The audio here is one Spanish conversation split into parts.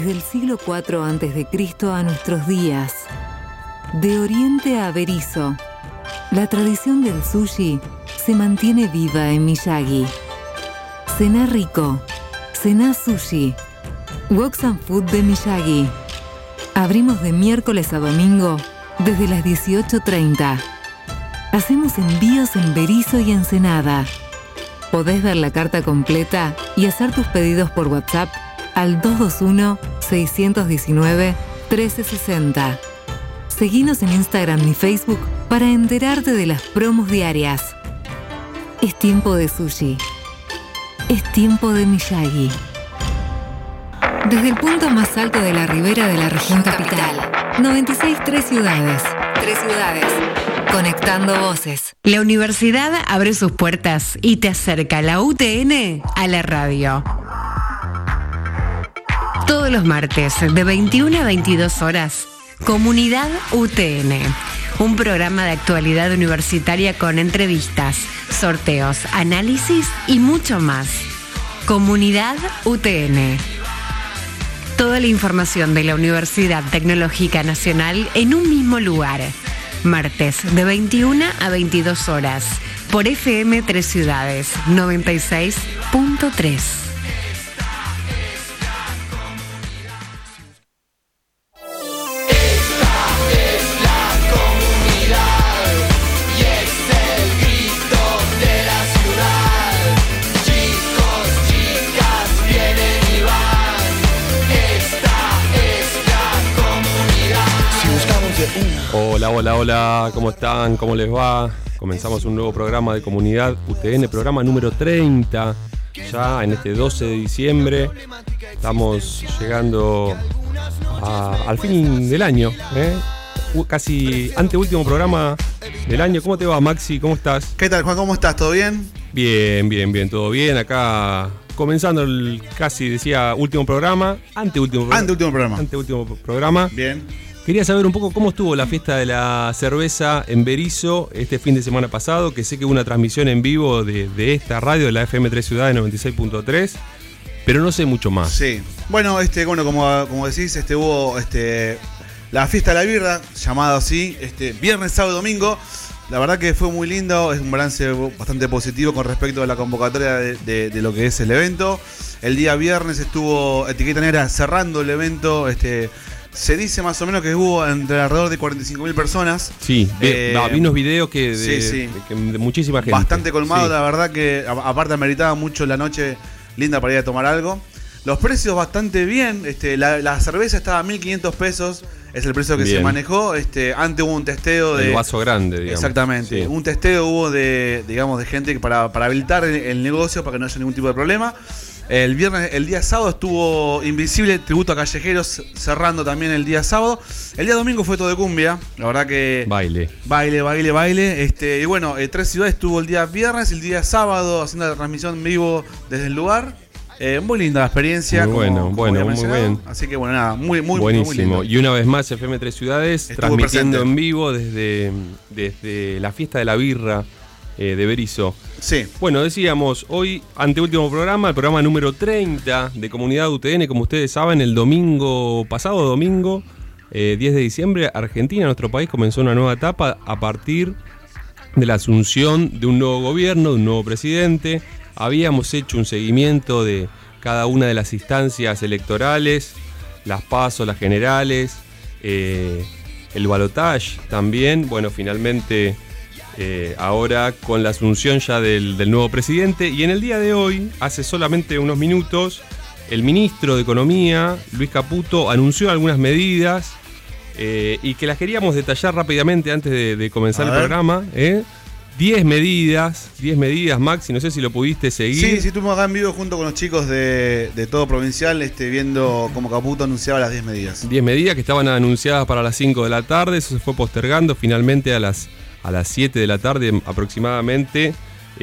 Desde el siglo IV a.C. a nuestros días, de Oriente a Berisso, la tradición del sushi se mantiene viva en Miyagi. Cená rico, cená sushi. Woks and Food de Miyagi. Abrimos de miércoles a domingo desde las 18:30. Hacemos envíos en Berisso y Ensenada. Podés ver la carta completa y hacer tus pedidos por WhatsApp al 221-619-1360. Seguinos en Instagram y Facebook para enterarte de las promos diarias. Es tiempo de sushi. Es tiempo de Miyagi. Desde el punto más alto de la ribera de la región capital, 96.3 ciudades. 3 ciudades. Conectando voces. La universidad abre sus puertas y te acerca la UTN a la radio. Todos los martes, de 21 a 22 horas, Comunidad UTN. Un programa de actualidad universitaria con entrevistas, sorteos, análisis y mucho más. Comunidad UTN. Toda la información de la Universidad Tecnológica Nacional en un mismo lugar. Martes, de 21 a 22 horas, por FM 3 Ciudades, 96.3. Hola, ¿cómo están? ¿Cómo les va? Comenzamos un nuevo programa de Comunidad UTN, programa número 30, ya en este 12 de diciembre. Estamos llegando al fin del año, casi anteúltimo programa del año. ¿Cómo te va, Maxi? ¿Cómo estás? ¿Qué tal, Juan? ¿Cómo estás? ¿Todo bien? Bien, todo bien. Acá comenzando el casi, decía, último programa, anteúltimo programa. Bien. Quería saber un poco cómo estuvo la fiesta de la cerveza en Berisso este fin de semana pasado, que sé que hubo una transmisión en vivo de esta radio, de la FM 3 Ciudades 96.3, pero no sé mucho más. Sí. Bueno, como decís, hubo la fiesta de la birra, llamado así, viernes, sábado y domingo. La verdad que fue muy lindo, es un balance bastante positivo con respecto a la convocatoria de lo que es el evento. El día viernes estuvo Etiqueta Negra cerrando el evento, se dice más o menos que hubo alrededor de 45.000 personas. Sí, vi unos videos de muchísima gente. Bastante colmado, sí. La verdad que aparte ameritaba mucho la noche linda para ir a tomar algo. Los precios bastante bien, la cerveza estaba a 1.500 pesos, es el precio que se manejó. Antes hubo un testeo de... El vaso grande, digamos. Exactamente, sí. Un testeo hubo de gente para habilitar el negocio para que no haya ningún tipo de problema. El día sábado estuvo Invisible, tributo a callejeros, cerrando también el día sábado. El día domingo fue todo de cumbia, la verdad que... Baile. Y bueno, 3 Ciudades estuvo el día viernes, el día sábado haciendo la transmisión en vivo desde el lugar. Muy linda la experiencia. Muy bien. Así que bueno, nada, muy buenísimo. Muy y una vez más FM 3 Ciudades estuvo transmitiendo presente en vivo desde la fiesta de la birra de Berisso. Sí. Bueno, decíamos, hoy anteúltimo programa, el programa número 30 de Comunidad UTN. Como ustedes saben, el pasado domingo, 10 de diciembre, Argentina, nuestro país, comenzó una nueva etapa a partir de la asunción de un nuevo gobierno, de un nuevo presidente. Habíamos hecho un seguimiento de cada una de las instancias electorales, las PASO, las generales, el balotaje también. Bueno, finalmente... ahora con la asunción ya del nuevo presidente, y en el día de hoy, hace solamente unos minutos, el ministro de Economía, Luis Caputo, anunció algunas medidas y que las queríamos detallar rápidamente antes de comenzar el programa. 10 medidas, Maxi, no sé si lo pudiste seguir. Sí, estuvimos acá en vivo junto con los chicos de todo Provincial, viendo cómo Caputo anunciaba las 10 medidas. 10 medidas que estaban anunciadas para las 5 de la tarde, eso se fue postergando finalmente a las 7 de la tarde aproximadamente.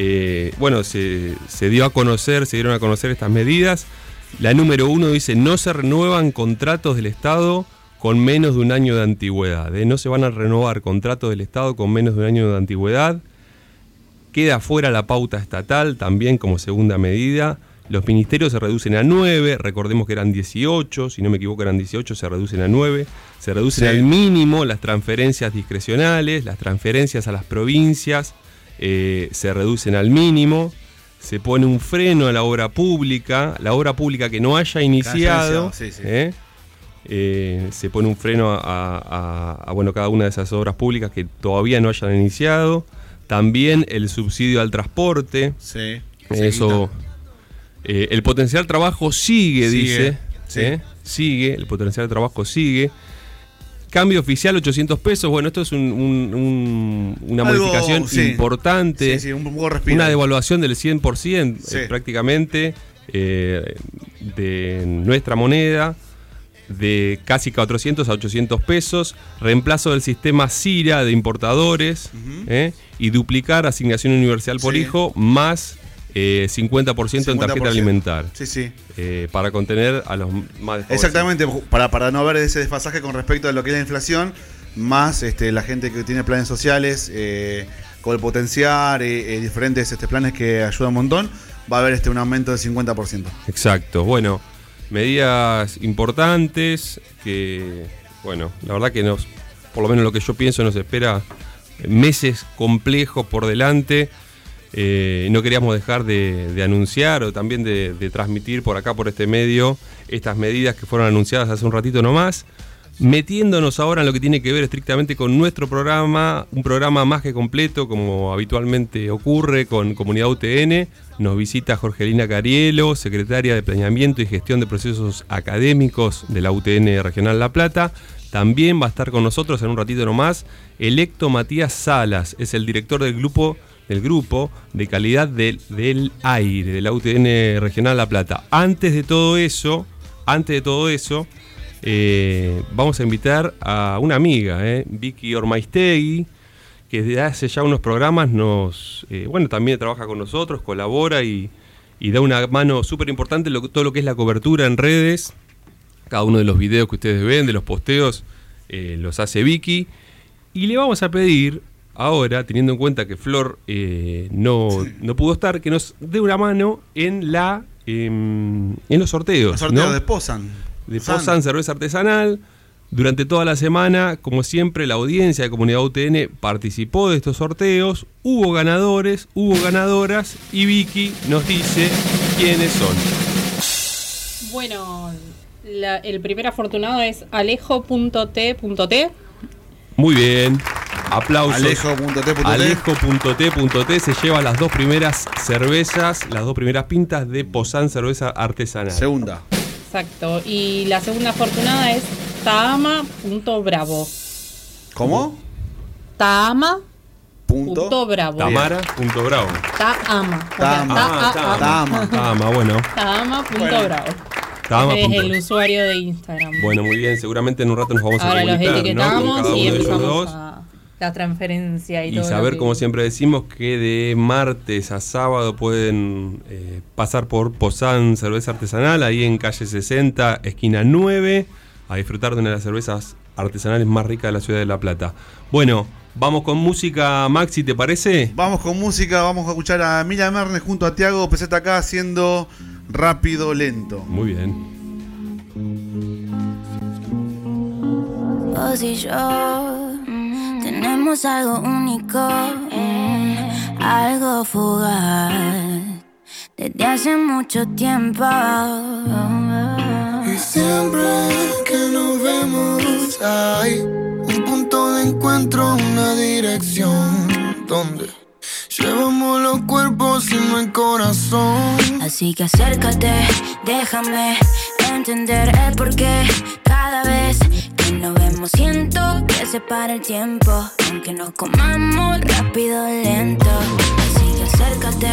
Se dieron a conocer estas medidas. La número 1 dice: no se renuevan contratos del Estado con menos de un año de antigüedad. No se van a renovar contratos del Estado con menos de un año de antigüedad. Queda fuera la pauta estatal también como segunda medida. Los ministerios se reducen a 9, recordemos que eran 18, si no me equivoco eran 18, se reducen a 9. Se reducen al mínimo las transferencias discrecionales, las transferencias a las provincias se reducen al mínimo. Se pone un freno a la obra pública que no haya iniciado. Se pone un freno a cada una de esas obras públicas que todavía no hayan iniciado. También el subsidio al transporte. Sí. Eso. El potencial trabajo sigue, dice. Sigue, el potencial trabajo sigue. Cambio oficial, 800 pesos. Bueno, esto es una modificación importante. Un poco respiro. Una devaluación del 100% prácticamente de nuestra moneda, de casi 400 a 800 pesos. Reemplazo del sistema CIRA de importadores y duplicar asignación universal por hijo más 50% en tarjeta alimentar. Para contener a los más desfavorecidos. Exactamente, para no haber ese desfasaje con respecto a lo que es la inflación, más la gente que tiene planes sociales, con el potenciar diferentes planes que ayudan un montón, va a haber un aumento del 50%. Exacto, bueno, medidas importantes que, bueno, la verdad que por lo menos lo que yo pienso, nos espera meses complejos por delante. No queríamos dejar de anunciar o también de transmitir por acá, por este medio, estas medidas que fueron anunciadas hace un ratito nomás, metiéndonos ahora en lo que tiene que ver estrictamente con nuestro programa, un programa más que completo, como habitualmente ocurre con Comunidad UTN. Nos visita Jorgelina Carielo, secretaria de Planeamiento y Gestión de Procesos Académicos de la UTN Regional La Plata. También va a estar con nosotros en un ratito nomás Electo Matías Salas, es el director del grupo de calidad del aire de la UTN Regional La Plata. Antes de todo eso, vamos a invitar a una amiga, Vicky Ormaistegui, que desde hace ya unos programas también trabaja con nosotros, colabora y da una mano súper importante todo lo que es la cobertura en redes. Cada uno de los videos que ustedes ven, de los posteos, los hace Vicky. Y le vamos a pedir ahora, teniendo en cuenta que Flor no pudo estar, que nos dé una mano en los sorteos. Los sorteos de Pozan. De Pozan Cerveza Artesanal. Durante toda la semana, como siempre, la audiencia de Comunidad UTN participó de estos sorteos. Hubo ganadores, hubo ganadoras y Vicky nos dice quiénes son. Bueno, el primer afortunado es alejo.t.t. Muy bien. Aplausos. Alejo.t.t se lleva las dos primeras cervezas, las dos primeras pintas de Pozan Cerveza Artesanal. Segunda. Exacto. Y la segunda afortunada es Tahama.bravo. ¿Cómo? Tahama.bravo. Tamara.bravo. Tahama, bueno. Tahama.bravo. Es el usuario de Instagram. Bueno, muy bien. Seguramente en un rato nos vamos a comunicar. Ahora los etiquetamos, ¿no? Y empezamos la transferencia y todo. Y saber, como siempre decimos, que de martes a sábado pueden pasar por Pozan Cerveza Artesanal, ahí en calle 60, esquina 9, a disfrutar de una de las cervezas artesanales más ricas de la ciudad de La Plata. Bueno, vamos con música, Maxi, ¿te parece? Vamos con música, vamos a escuchar a Emilia Mernes junto a Tiago PZK haciendo Rápido Lento. Muy bien. Vos y yo tenemos algo único, algo fugaz, desde hace mucho tiempo. Y siempre que nos vemos hay un punto de encuentro, una dirección donde llevamos los cuerpos y no el corazón. Así que acércate, déjame entender el porqué. Cada vez que nos vemos siento que se para el tiempo, aunque nos comamos rápido o lento. Así que acércate,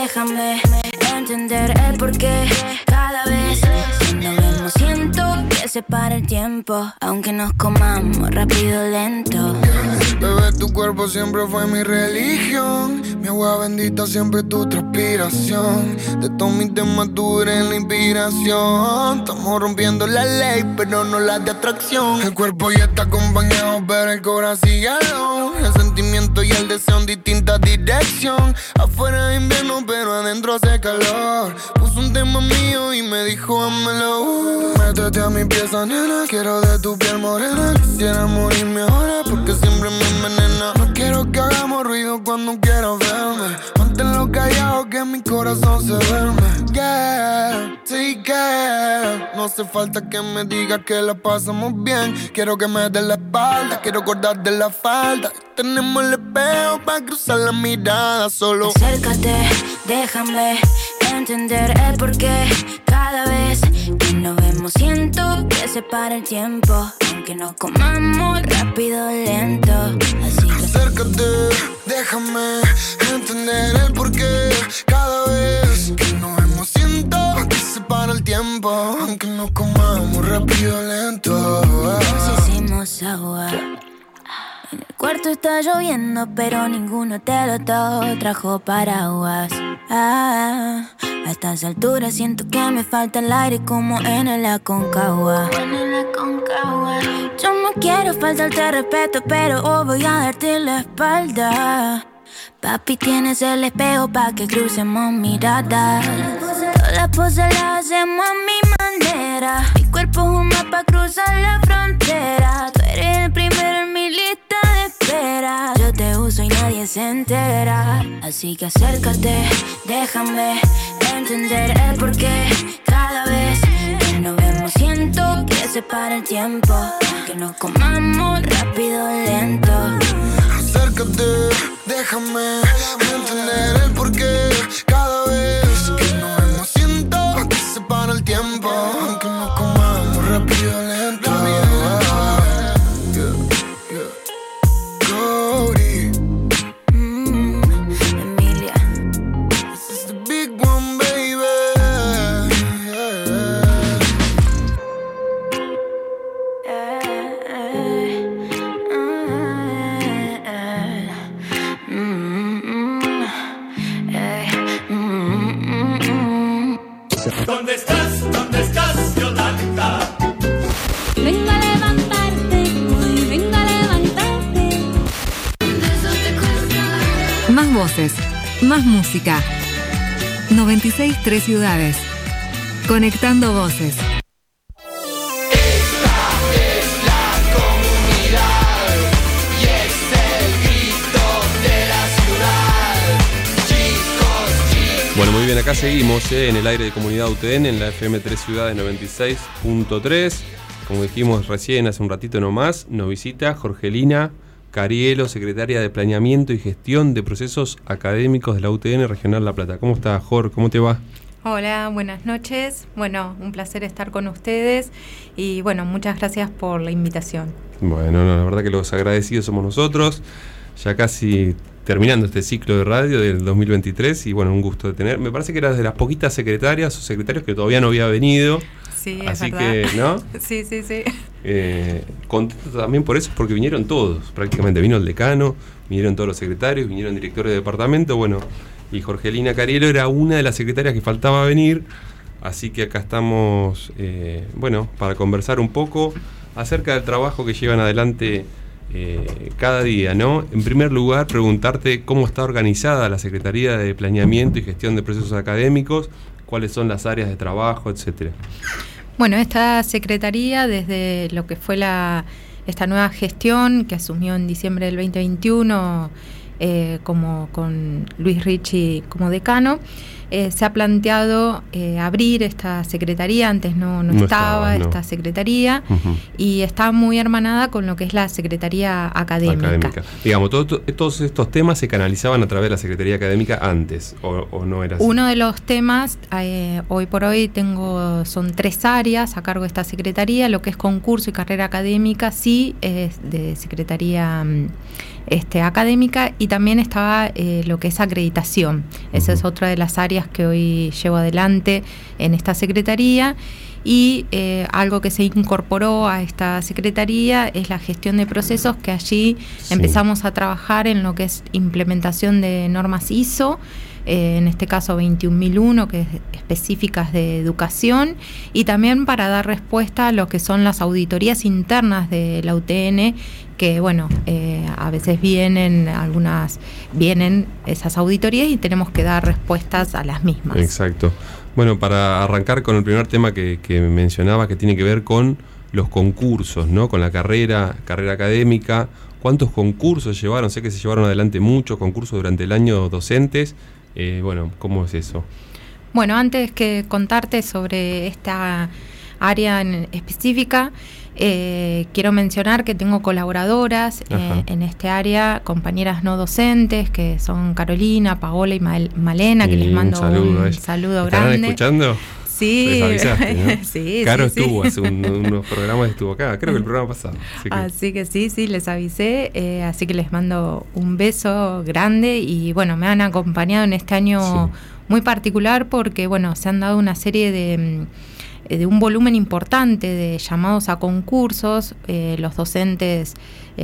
déjame entender el porqué. Cada vez que nos vemos siento que separa el tiempo, aunque nos comamos rápido o lento. Bebé, tu cuerpo siempre fue mi religión. Mi agua bendita siempre tu transpiración. De todos mis temas tú eres la inspiración. Estamos rompiendo la ley, pero no la de atracción. El cuerpo ya está acompañado, pero el corazón sigue alone. El sentimiento y el deseo en distinta dirección. Afuera es invierno, pero adentro hace calor. Puso un tema mío y me dijo, hámelo. Métete a mi pieza, nena. Quiero de tu piel morena. Quisiera morirme ahora porque siempre me envenena. No quiero que hagamos ruido cuando quieras verme. Manténlo callado que mi corazón se duerme. Yeah, take care. No hace falta que me digas que la pasamos bien. Quiero que me des la espalda, quiero acordar de la falda. Tenemos el espejo para cruzar la mirada solo. Acércate, déjame entender el porqué. Cada vez que nos vemos siento que se para el tiempo, aunque nos comamos rápido o lento. Así que acércate, déjame entender el porqué. Cada vez que nos vemos siento que se para el tiempo, aunque nos comamos rápido o lento. si hicimos agua. En el cuarto está lloviendo, pero ninguno te lo trajo paraguas. A estas alturas siento que me falta el aire como en el Aconcagua. Yo no quiero faltarte respeto, pero hoy voy a darte la espalda. Papi, tienes el espejo pa' que crucemos miradas. Todas las poses las hacemos a mi manera. Mi cuerpo es un mapa, cruzar la frontera. Tú eres el primero en mi lista de espera. Yo te uso y nadie se entera. Así que acércate, déjame entender el porqué. Cada vez que nos vemos siento que se para el tiempo, aunque nos comamos rápido o lento. Acércate, déjame entender el porqué. Cada vez que nos vemos siento que se para el tiempo, aunque nos comamos rápido o lento. Cody, Emilia. this is the big one, baby. ¿Dónde estás? ¿Dónde estás, Yolanda? Venga a levantarte, hoy venga a levantarte. Más voces, más música. 96.3 ciudades. Conectando voces. Bueno, muy bien, acá seguimos en el aire de Comunidad UTN, en la FM 3 Ciudades 96.3. Como dijimos recién, hace un ratito nomás, nos visita Jorgelina Carielo, secretaria de Planeamiento y Gestión de Procesos Académicos de la UTN Regional La Plata. ¿Cómo estás, Jorge? ¿Cómo te va? Hola, buenas noches. Bueno, un placer estar con ustedes y bueno, muchas gracias por la invitación. Bueno, la verdad que los agradecidos somos nosotros, ya casi terminando este ciclo de radio del 2023 y bueno, un gusto de tener. Me parece que eras de las poquitas secretarias o secretarios que todavía no había venido. Sí, así es verdad. que, ¿no? Sí. Contento también por eso, porque vinieron todos, prácticamente. Vino el decano, vinieron todos los secretarios, vinieron directores de departamento, bueno, y Jorgelina Carielo era una de las secretarias que faltaba venir, así que acá estamos, bueno, para conversar un poco acerca del trabajo que llevan adelante cada día, ¿no? En primer lugar, preguntarte cómo está organizada la Secretaría de Planeamiento y Gestión de Procesos Académicos, cuáles son las áreas de trabajo, etcétera. Bueno, esta secretaría, desde lo que fue esta nueva gestión que asumió en diciembre del 2021, como con Luis Ricci como decano, se ha planteado abrir esta secretaría. Antes no estaba esta secretaría, y está muy hermanada con lo que es la Secretaría Académica. Digamos, todos estos temas se canalizaban a través de la Secretaría Académica antes, o no era así. Uno de los temas, hoy por hoy son 3 áreas a cargo de esta secretaría. Lo que es concurso y carrera académica sí es de Secretaría académica, y también estaba lo que es acreditación. Esa es otra de las áreas que hoy llevo adelante en esta secretaría. Y algo que se incorporó a esta secretaría es la gestión de procesos, que allí empezamos a trabajar en lo que es implementación de normas ISO, en este caso 21001, que es específicas de educación, y también para dar respuesta a lo que son las auditorías internas de la UTN, que bueno, a veces vienen esas auditorías y tenemos que dar respuestas a las mismas. Exacto. Bueno, para arrancar con el primer tema que mencionaba, que tiene que ver con los concursos, ¿no? Con la carrera académica. ¿Cuántos concursos llevaron? Sé que se llevaron adelante muchos concursos durante el año docentes. Bueno, ¿cómo es eso? Bueno, antes que contarte sobre esta área en específica, quiero mencionar que tengo colaboradoras en este área, compañeras no docentes, que son Carolina, Paola y Malena, que les mando un saludo grande. ¿Están escuchando? Sí. Les avisaste, ¿no? Sí, Caro sí, estuvo hace unos programas, estuvo acá, creo que el programa pasado. Así que sí, les avisé, así que les mando un beso grande, y bueno, me han acompañado en este año muy particular, porque bueno, se han dado una serie de un volumen importante de llamados a concursos. Los docentes,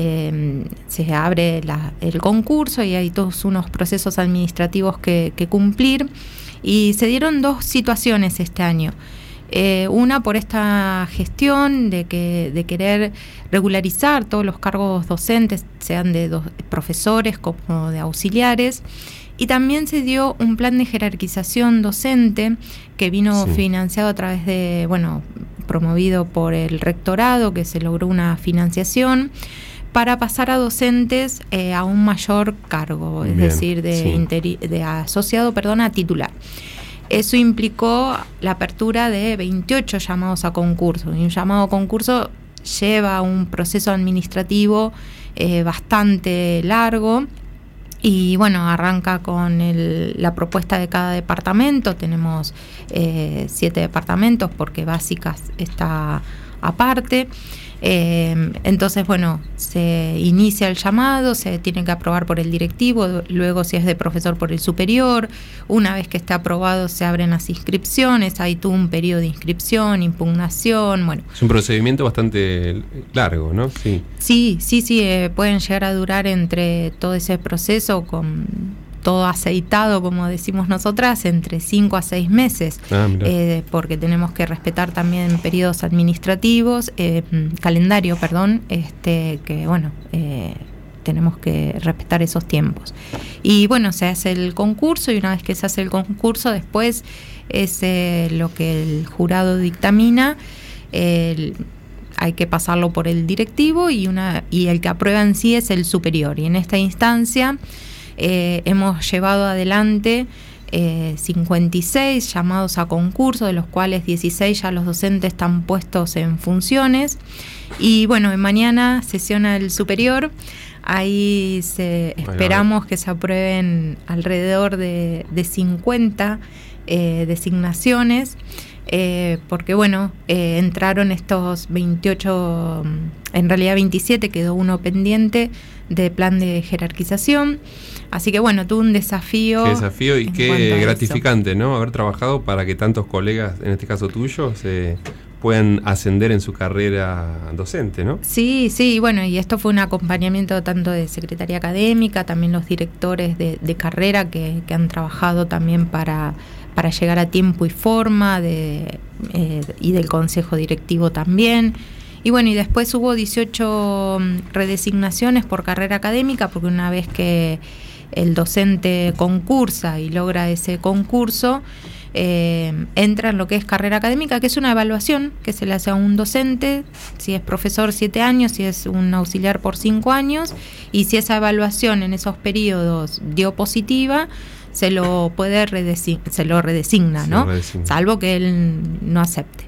se abre el concurso y hay todos unos procesos administrativos que cumplir, y se dieron dos situaciones este año. Una por esta gestión de querer regularizar todos los cargos docentes, sean de profesores como de auxiliares. Y también se dio un plan de jerarquización docente que vino financiado a través de, promovido por el rectorado, que se logró una financiación para pasar a docentes a un mayor cargo, es decir, de asociado, a titular. Eso implicó la apertura de 28 llamados a concurso, y un llamado a concurso lleva un proceso administrativo bastante largo. Y bueno, arranca con la propuesta de cada departamento. Tenemos 7 departamentos, porque básicas está aparte. Entonces, bueno, se inicia el llamado, se tiene que aprobar por el directivo, luego si es de profesor por el superior. Una vez que esté aprobado se abren las inscripciones, hay todo un periodo de inscripción, impugnación, bueno. Es un procedimiento bastante largo, ¿no? Sí, pueden llegar a durar, entre todo ese proceso, con todo aceitado, como decimos nosotras, entre 5 a 6 meses, porque tenemos que respetar también periodos administrativos, calendario, que bueno, tenemos que respetar esos tiempos. Y bueno, se hace el concurso, y una vez que se hace el concurso, después es lo que el jurado dictamina. Hay que pasarlo por el directivo, y el que aprueba en sí es el superior. Y en esta instancia hemos llevado adelante 56 llamados a concurso, de los cuales 16 ya los docentes están puestos en funciones. Y bueno, mañana sesiona el superior. Ahí esperamos que se aprueben alrededor de 50 designaciones. Porque bueno, entraron estos 28, en realidad 27, quedó uno pendiente de plan de jerarquización. Así que bueno, tuvo un desafío. Qué desafío y qué gratificante, ¿no? Haber trabajado para que tantos colegas, en este caso tuyos, puedan ascender en su carrera docente, ¿no? Sí, bueno, y esto fue un acompañamiento tanto de Secretaría Académica, también los directores de carrera que han trabajado también para llegar a tiempo y forma, y del consejo directivo también. Y bueno, y después hubo 18 redesignaciones por carrera académica, porque una vez que el docente concursa y logra ese concurso, entra en lo que es carrera académica, que es una evaluación que se le hace a un docente, si es profesor 7 años, si es un auxiliar por 5 años, y si esa evaluación en esos periodos dio positiva, se lo redesigna, ¿no? Salvo que él no acepte.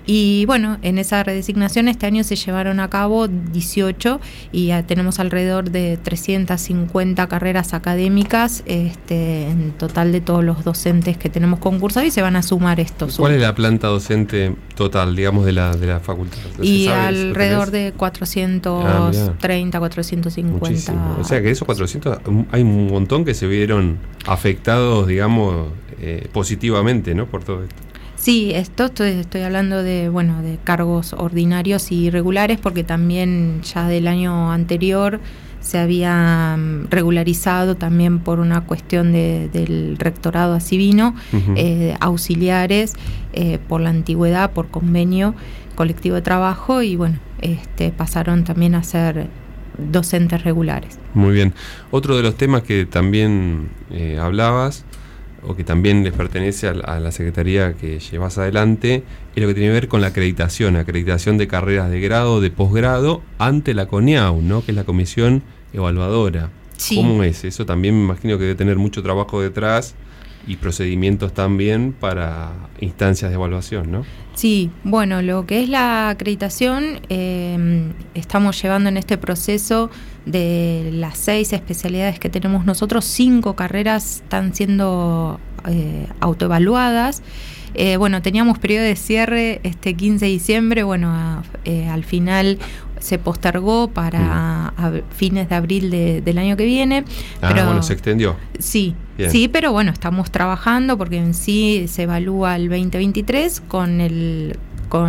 Y bueno, en esa redesignación este año se llevaron a cabo 18 y ya tenemos alrededor de 350 carreras académicas en total de todos los docentes que tenemos concursados, y se van a sumar estos. ¿Cuál es la planta docente total, digamos, de la facultad? Y alrededor de 430, 450. Muchísimo. O sea que esos 400, hay un montón que se vieron afectados, digamos, positivamente, ¿no? Por todo esto. Sí, estoy hablando de cargos ordinarios y irregulares, porque también ya del año anterior se había regularizado también por una cuestión del rectorado asivino, auxiliares por la antigüedad, por convenio colectivo de trabajo, y pasaron también a ser docentes regulares. Muy bien. Otro de los temas que también hablabas, o que también les pertenece a la secretaría que llevas adelante, es lo que tiene que ver con la acreditación de carreras de grado, de posgrado, ante la CONEAU, ¿no? Que es la Comisión Evaluadora. Sí. ¿Cómo es? Eso también me imagino que debe tener mucho trabajo detrás y procedimientos también para instancias de evaluación, ¿no? Sí, bueno, lo que es la acreditación, estamos llevando en este proceso de las 6 especialidades que tenemos nosotros, 5 carreras están siendo autoevaluadas. Teníamos periodo de cierre 15 de diciembre, al final se postergó para fines de abril del año que viene. Se extendió. Sí, bien. Sí, pero estamos trabajando, porque en sí se evalúa el 2023 con el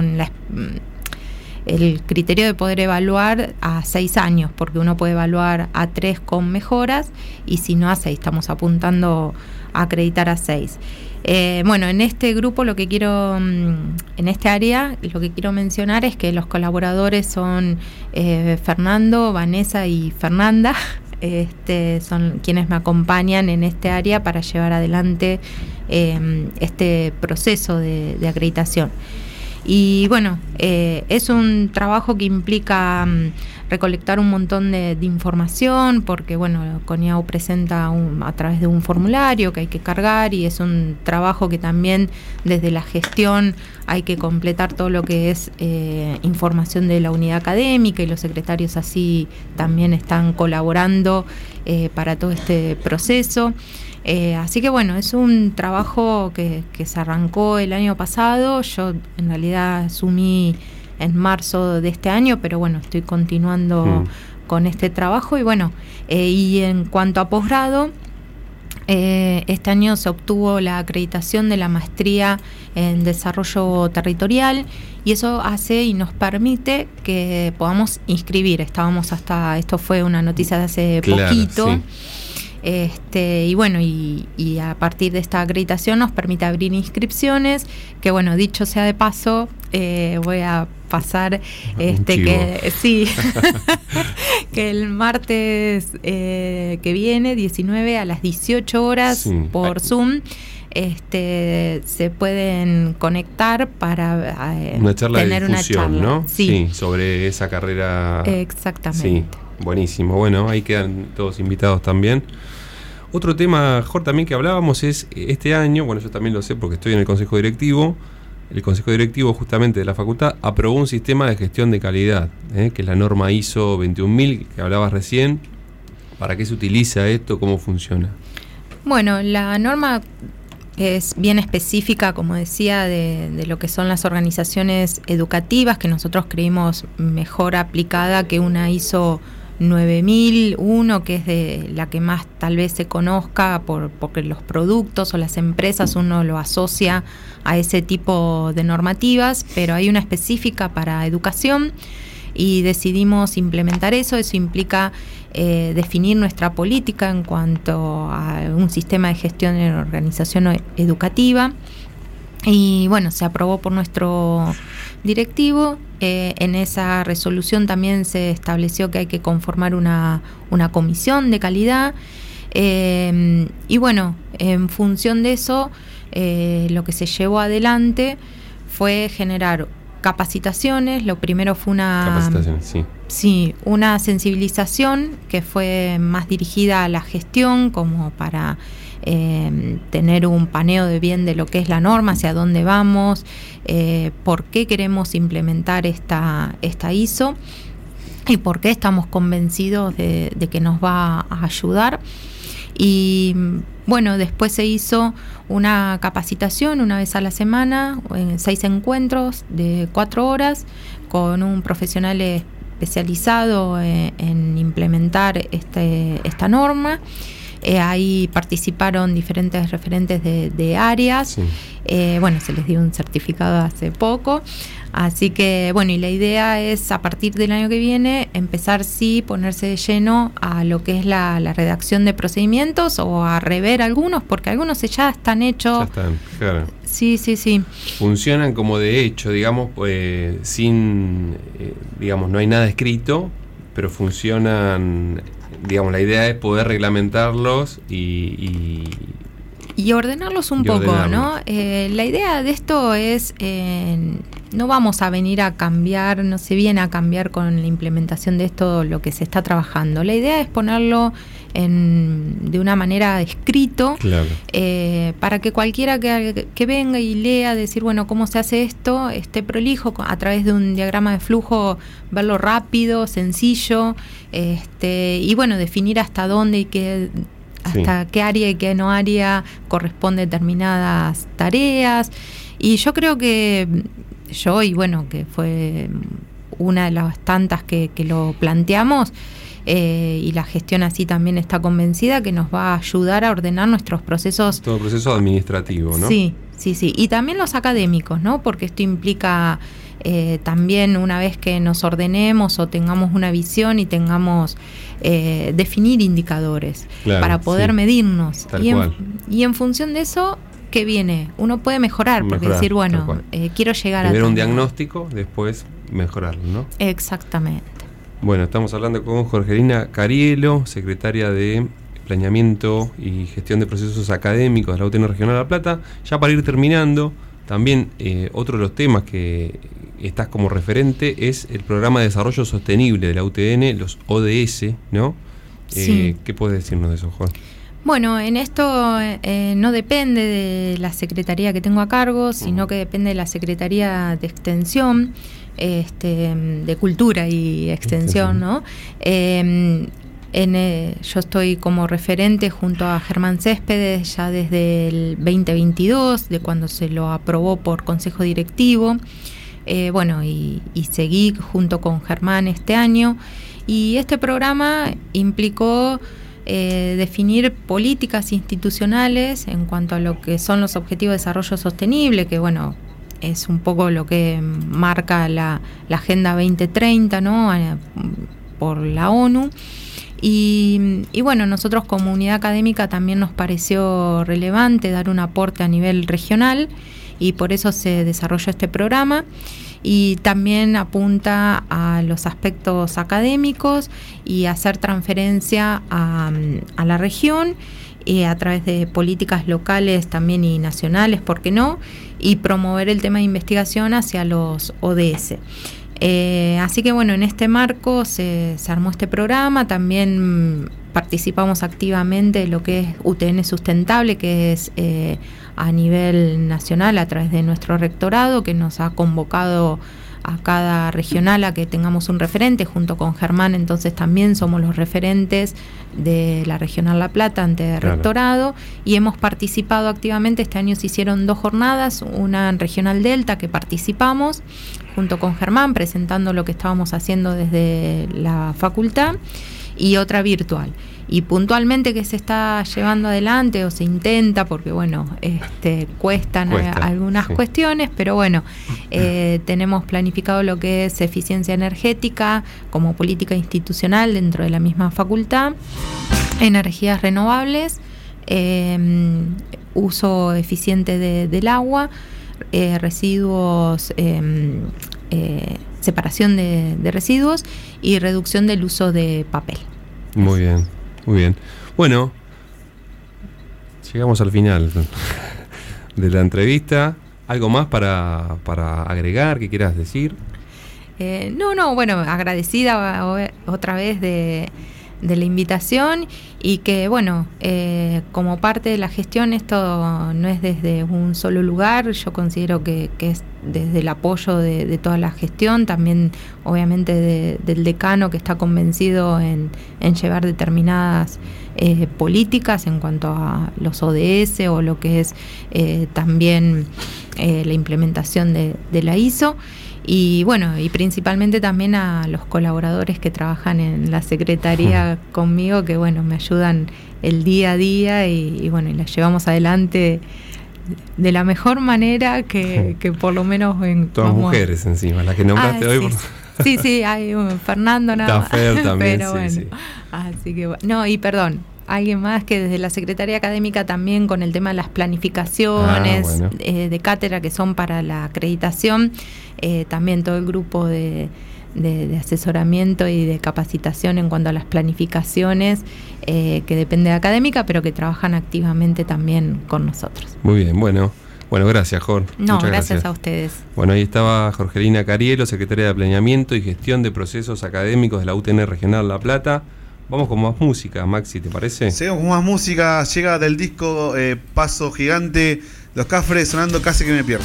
criterio de poder evaluar a 6 años, porque uno puede evaluar a 3 con mejoras, y si no a 6, estamos apuntando a acreditar a 6. En este grupo en este área, lo que quiero mencionar es que los colaboradores son Fernando, Vanessa y Fernanda. Son quienes me acompañan en este área para llevar adelante este proceso de acreditación. Y es un trabajo que implica recolectar un montón de información, porque CONEAU presenta a través de un formulario que hay que cargar, y es un trabajo que también desde la gestión hay que completar todo lo que es información de la unidad académica, y los secretarios así también están colaborando para todo este proceso. Así que es un trabajo que se arrancó el año pasado. Yo en realidad asumí en marzo de este año, pero estoy continuando con este trabajo. Y en cuanto a posgrado, este año se obtuvo la acreditación de la maestría en desarrollo territorial, y eso hace y nos permite que podamos inscribir. Esto fue una noticia de hace poquito. Sí. Y a partir de esta acreditación nos permite abrir inscripciones, que dicho sea de paso, voy a pasar que el martes que viene, 19 a las 18 horas, por Zoom, se pueden conectar para una charla tener de difusión, una charla, ¿no? Sí, sobre esa carrera. Exactamente. Sí, buenísimo. Ahí quedan todos invitados también. Otro tema, Jorge, también que hablábamos es este año, yo también lo sé porque estoy en el Consejo Directivo. El Consejo Directivo justamente de la facultad aprobó un sistema de gestión de calidad, que es la norma ISO 21000 que hablabas recién. ¿Para qué se utiliza esto? ¿Cómo funciona? La norma es bien específica, como decía, de lo que son las organizaciones educativas, que nosotros creímos mejor aplicada que una ISO 9001, que es de la que más tal vez se conozca porque los productos o las empresas uno lo asocia a ese tipo de normativas, pero hay una específica para educación y decidimos implementar eso. Eso implica definir nuestra política en cuanto a un sistema de gestión en organización educativa. Y se aprobó por nuestro directivo. En esa resolución también se estableció que hay que conformar una comisión de calidad. En función de eso, lo que se llevó adelante fue generar capacitaciones. Lo primero fue una sensibilización que fue más dirigida a la gestión, como para tener un paneo de bien de lo que es la norma, hacia dónde vamos, por qué queremos implementar esta ISO y por qué estamos convencidos de que nos va a ayudar. Y bueno, después se hizo una capacitación una vez a la semana, 6 encuentros de 4 horas con un profesional especializado en implementar esta norma. Ahí participaron diferentes referentes de áreas. Sí. Bueno, se les dio un certificado hace poco. Así que, bueno, y la idea es a partir del año que viene empezar, sí, ponerse de lleno a lo que es la redacción de procedimientos o a rever algunos, porque algunos ya están hechos. Ya están, claro. Sí. Funcionan como de hecho, digamos, sin, digamos, no hay nada escrito, pero funcionan, digamos, la idea es poder reglamentarlos y ordenarlos un poco, ¿no? La idea de esto es, no vamos a venir a cambiar, no se viene a cambiar con la implementación de esto lo que se está trabajando. La idea es ponerlo de una manera escrito, claro, para que cualquiera que venga y lea, decir, bueno, ¿cómo se hace esto? Esté prolijo, a través de un diagrama de flujo, verlo rápido, sencillo, y bueno, definir hasta dónde y hasta qué área y qué no área corresponde determinadas tareas. Y yo creo que que fue una de las tantas que lo planteamos, y la gestión así también está convencida que nos va a ayudar a ordenar nuestros procesos. Todo proceso administrativo, ¿no? Sí. Y también los académicos, ¿no? Porque esto implica también, una vez que nos ordenemos o tengamos una visión y tengamos definir indicadores, claro, para poder medirnos. Y en función de eso, ¿qué viene? Uno puede mejorar, porque decir, bueno, quiero llegar a... Primero un diagnóstico, después mejorarlo, ¿no? Exactamente. Bueno, estamos hablando con Jorgelina Carielo, secretaria de Planeamiento y Gestión de Procesos Académicos de la UTN Regional La Plata. Ya para ir terminando, también otro de los temas que estás como referente es el Programa de Desarrollo Sostenible de la UTN, los ODS, ¿no? Sí. ¿Qué puedes decirnos de eso, Juan? Bueno, en esto no depende de la secretaría que tengo a cargo, sino que depende de la Secretaría de Extensión, de Cultura y Extensión, ¿no? Yo estoy como referente junto a Germán Céspedes ya desde el 2022, de cuando se lo aprobó por Consejo Directivo. Y seguí junto con Germán este año. Y este programa implicó definir políticas institucionales en cuanto a lo que son los objetivos de desarrollo sostenible, que bueno, es un poco lo que marca la Agenda 2030, ¿no? Por la ONU. Y bueno, nosotros como unidad académica también nos pareció relevante dar un aporte a nivel regional, y por eso se desarrolló este programa, y también apunta a los aspectos académicos y hacer transferencia a la región, a través de políticas locales también y nacionales, ¿por qué no? Y promover el tema de investigación hacia los ODS. Así que bueno, en este marco se armó este programa. También participamos activamente en lo que es UTN Sustentable, que es a nivel nacional a través de nuestro rectorado, que nos ha convocado a cada regional a que tengamos un referente junto con Germán. Entonces también somos los referentes de la Regional La Plata ante el rectorado, y hemos participado activamente. Este año se hicieron 2 jornadas, una en Regional Delta que participamos junto con Germán presentando lo que estábamos haciendo desde la facultad, y otra virtual. Y puntualmente que se está llevando adelante, o se intenta, porque bueno, cuesta algunas cuestiones, pero bueno, tenemos planificado lo que es eficiencia energética como política institucional dentro de la misma facultad, energías renovables, uso eficiente del agua, residuos, separación de residuos y reducción del uso de papel. Muy bien, muy bien. Bueno, llegamos al final de la entrevista. ¿Algo más para agregar que quieras decir? No, bueno, agradecida otra vez de la invitación y que, bueno, como parte de la gestión esto no es desde un solo lugar, yo considero que es desde el apoyo de toda la gestión, también obviamente del decano que está convencido en llevar determinadas políticas en cuanto a los ODS o lo que es también la implementación de la ISO. Y bueno, y principalmente también a los colaboradores que trabajan en la secretaría conmigo, que bueno, me ayudan el día a día y bueno, y la llevamos adelante de la mejor manera que por lo menos todas mujeres encima, las que nombraste hoy. Sí, sí, hay Fernando nada más. Fer también, pero sí, bueno, sí. Así que no, y perdón, alguien más que desde la Secretaría Académica también con el tema de las planificaciones bueno. De cátedra que son para la acreditación, también todo el grupo de asesoramiento y de capacitación en cuanto a las planificaciones, que depende de Académica, pero que trabajan activamente también con nosotros. Muy bien, bueno, gracias, Jorge. No, muchas gracias a ustedes. Bueno, ahí estaba Jorgelina Carielo, secretaria de Planeamiento y Gestión de Procesos Académicos de la UTN Regional La Plata. Vamos con más música, Maxi, ¿te parece? Seguimos con más música, llega del disco Paso Gigante, Los Cafres, sonando Casi que me pierdo.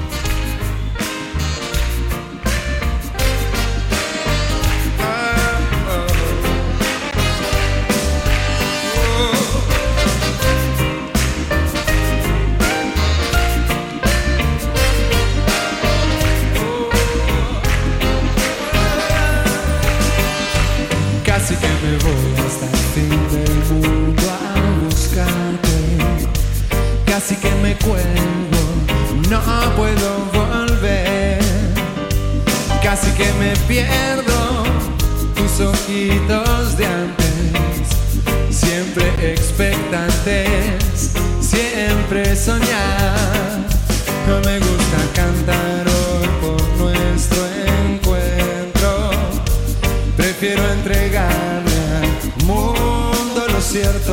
Casi que me voy hasta el fin del mundo a buscarte. Casi que me cuelgo, no puedo volver. Casi que me pierdo tus ojitos de antes, siempre expectantes, siempre soñar. No me gusta cantar hoy por nuestro encuentro. Prefiero entregarle al mundo lo cierto.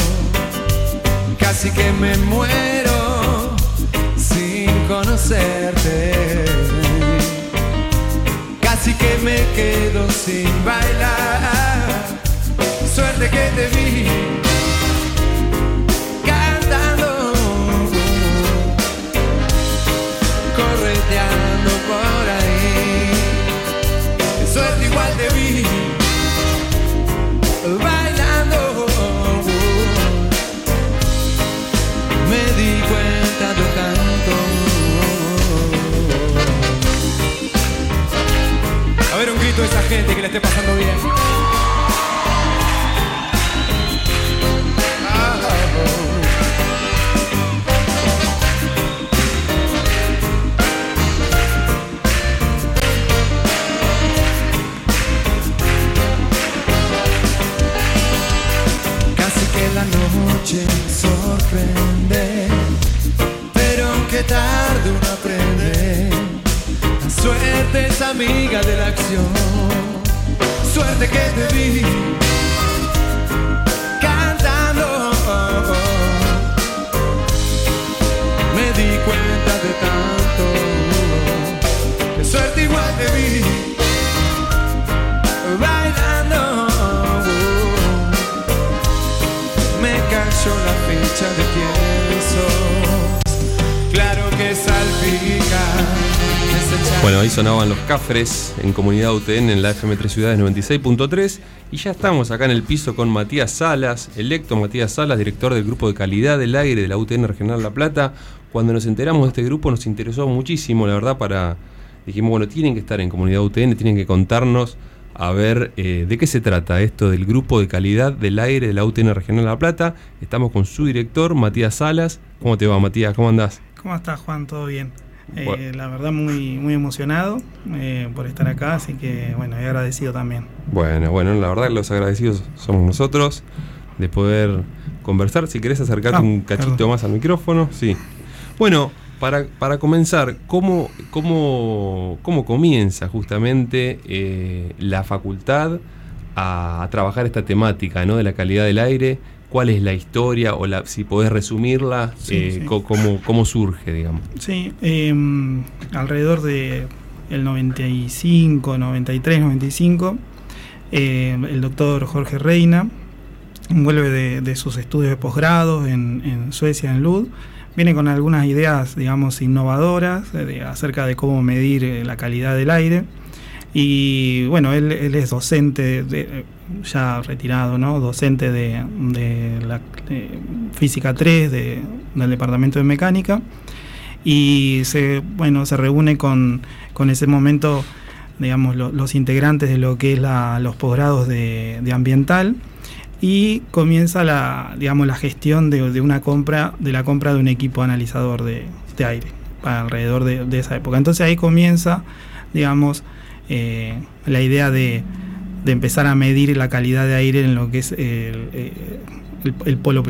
Casi que me muero sin conocerte. Casi que me quedo sin bailar. Suerte que te vi cantando, correteando por ahí. Suerte igual te vi bailando. Me di cuenta de tanto. A ver un grito de esa gente que le esté pasando bien. La noche sorprende, pero aunque tarde uno aprende. La suerte es amiga de la acción. Suerte que te vi cantando. Me di cuenta de tanto. Que suerte igual te vi bailando. Me cayó la ficha de quién sos. Claro que salpica. Bueno, ahí sonaban Los Cafres en Comunidad UTN en la FM3 Ciudades 96.3 y ya estamos acá en el piso con Matías Salas, electo Matías Salas, director del Grupo de Calidad del Aire de la UTN Regional La Plata. Cuando nos enteramos de este grupo nos interesó muchísimo, la verdad, dijimos, bueno, tienen que estar en Comunidad UTN, tienen que contarnos a ver de qué se trata esto del Grupo de Calidad del Aire de la UTN Regional La Plata. Estamos con su director, Matías Salas. ¿Cómo te va, Matías? ¿Cómo andás? ¿Cómo estás, Juan? ¿Todo bien? Bueno. La verdad muy, muy emocionado por estar acá, así que bueno, y agradecido también. Bueno, la verdad que los agradecidos somos nosotros de poder conversar. Si querés acercarte un cachito más al micrófono. Sí. Bueno, para comenzar, ¿cómo comienza justamente la facultad a trabajar esta temática, ¿no?, de la calidad del aire? ¿Cuál es la historia? O si podés resumirla, sí. ¿Cómo surge, digamos? Sí, alrededor de el 95, 93, 95, El doctor Jorge Reina vuelve de sus estudios de posgrado en Suecia, en Lund. Viene con algunas ideas, digamos, innovadoras acerca de cómo medir la calidad del aire. Y bueno, él es docente, ya retirado, ¿no? Docente de la Física 3 del Departamento de Mecánica. Y se reúne con ese momento, digamos, los integrantes de lo que es los posgrados de ambiental. Y comienza la gestión de la compra de un equipo analizador de aire alrededor de esa época. Entonces ahí comienza, digamos, la idea de empezar a medir la calidad de aire en lo que es el polo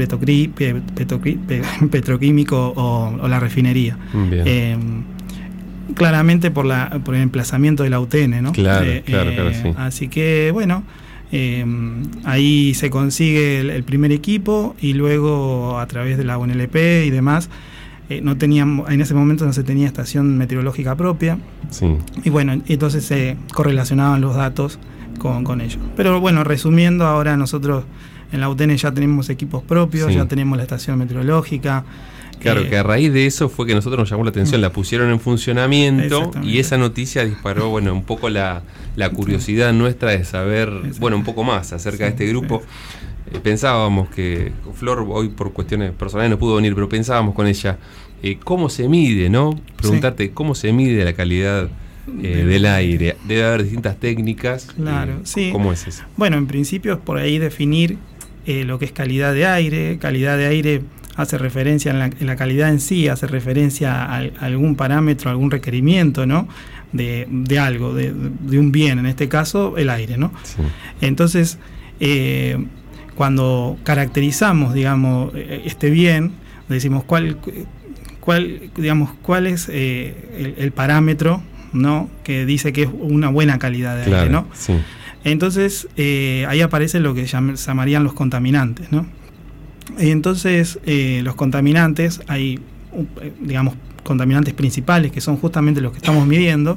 petroquímico o la refinería. Claramente por el emplazamiento de la UTN, ¿no? Claro, sí. Así que bueno, ahí se consigue el primer equipo y luego a través de la UNLP y demás, en ese momento no se tenía estación meteorológica propia. Sí. Y bueno, entonces se correlacionaban los datos con ello. Pero bueno, resumiendo, ahora nosotros en la UTN ya tenemos equipos propios, sí. Ya tenemos la estación meteorológica. Claro, que a raíz de eso fue que nosotros nos llamó la atención, la pusieron en funcionamiento y esa noticia disparó, bueno, un poco la curiosidad nuestra de saber, bueno, un poco más acerca de este grupo. Pensábamos que Flor hoy por cuestiones personales no pudo venir, pero pensábamos con ella cómo se mide, ¿no? Preguntarte cómo se mide la calidad del aire. Debe haber distintas técnicas. Claro, sí. ¿Cómo es eso? Bueno, en principio es por ahí definir lo que es calidad de aire. Calidad de aire hace referencia en la calidad en sí, hace referencia a algún parámetro, algún requerimiento, ¿no? De algo, de un bien, en este caso el aire, ¿no? Sí. Entonces, cuando caracterizamos, digamos, este bien, decimos cuál es el parámetro, ¿no? Que dice que es una buena calidad de aire, ¿no? Sí. Entonces, ahí aparece lo que llamarían los contaminantes, ¿no? Entonces, los contaminantes, hay, digamos, contaminantes principales que son justamente los que estamos midiendo,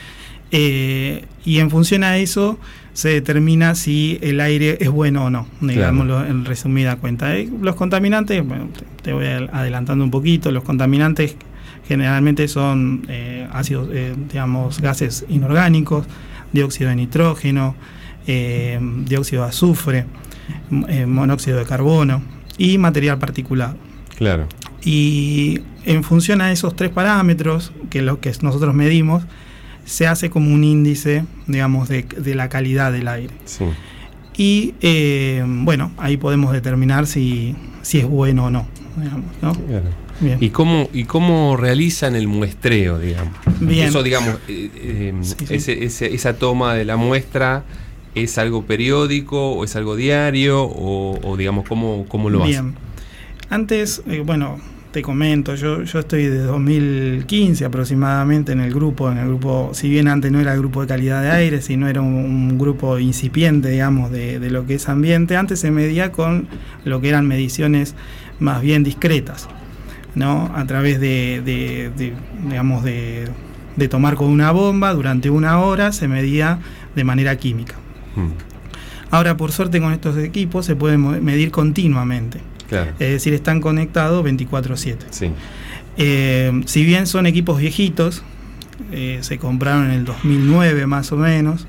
y en función a eso se determina si el aire es bueno o no, digámoslo en resumida cuenta. Los contaminantes, bueno, te voy adelantando un poquito, los contaminantes generalmente son ácidos, digamos, gases inorgánicos, dióxido de nitrógeno, dióxido de azufre, monóxido de carbono y material particulado. Claro. Y en función a esos tres parámetros, que es lo que nosotros medimos, se hace como un índice, digamos, de la calidad del aire. Sí. Y bueno, ahí podemos determinar si es bueno o no, digamos, ¿no? Claro. Bien. ¿Y cómo realizan el muestreo, digamos? Bien. Eso, digamos, Sí. esa toma de la muestra, ¿es algo periódico o es algo diario? O digamos, ¿cómo lo hacen? Bien. Antes, bueno, te comento, yo estoy de 2015 aproximadamente en el grupo, si bien antes no era el grupo de calidad de aire, sino era un grupo incipiente, digamos, de lo que es ambiente. Antes se medía con lo que eran mediciones más bien discretas, ¿no? A través digamos, de tomar con una bomba durante 1 hora, se medía de manera química. Ahora, por suerte, con estos equipos se puede medir continuamente. Claro. Es decir, están conectados 24/7. Sí. Si bien son equipos viejitos, se compraron en el 2009 más o menos,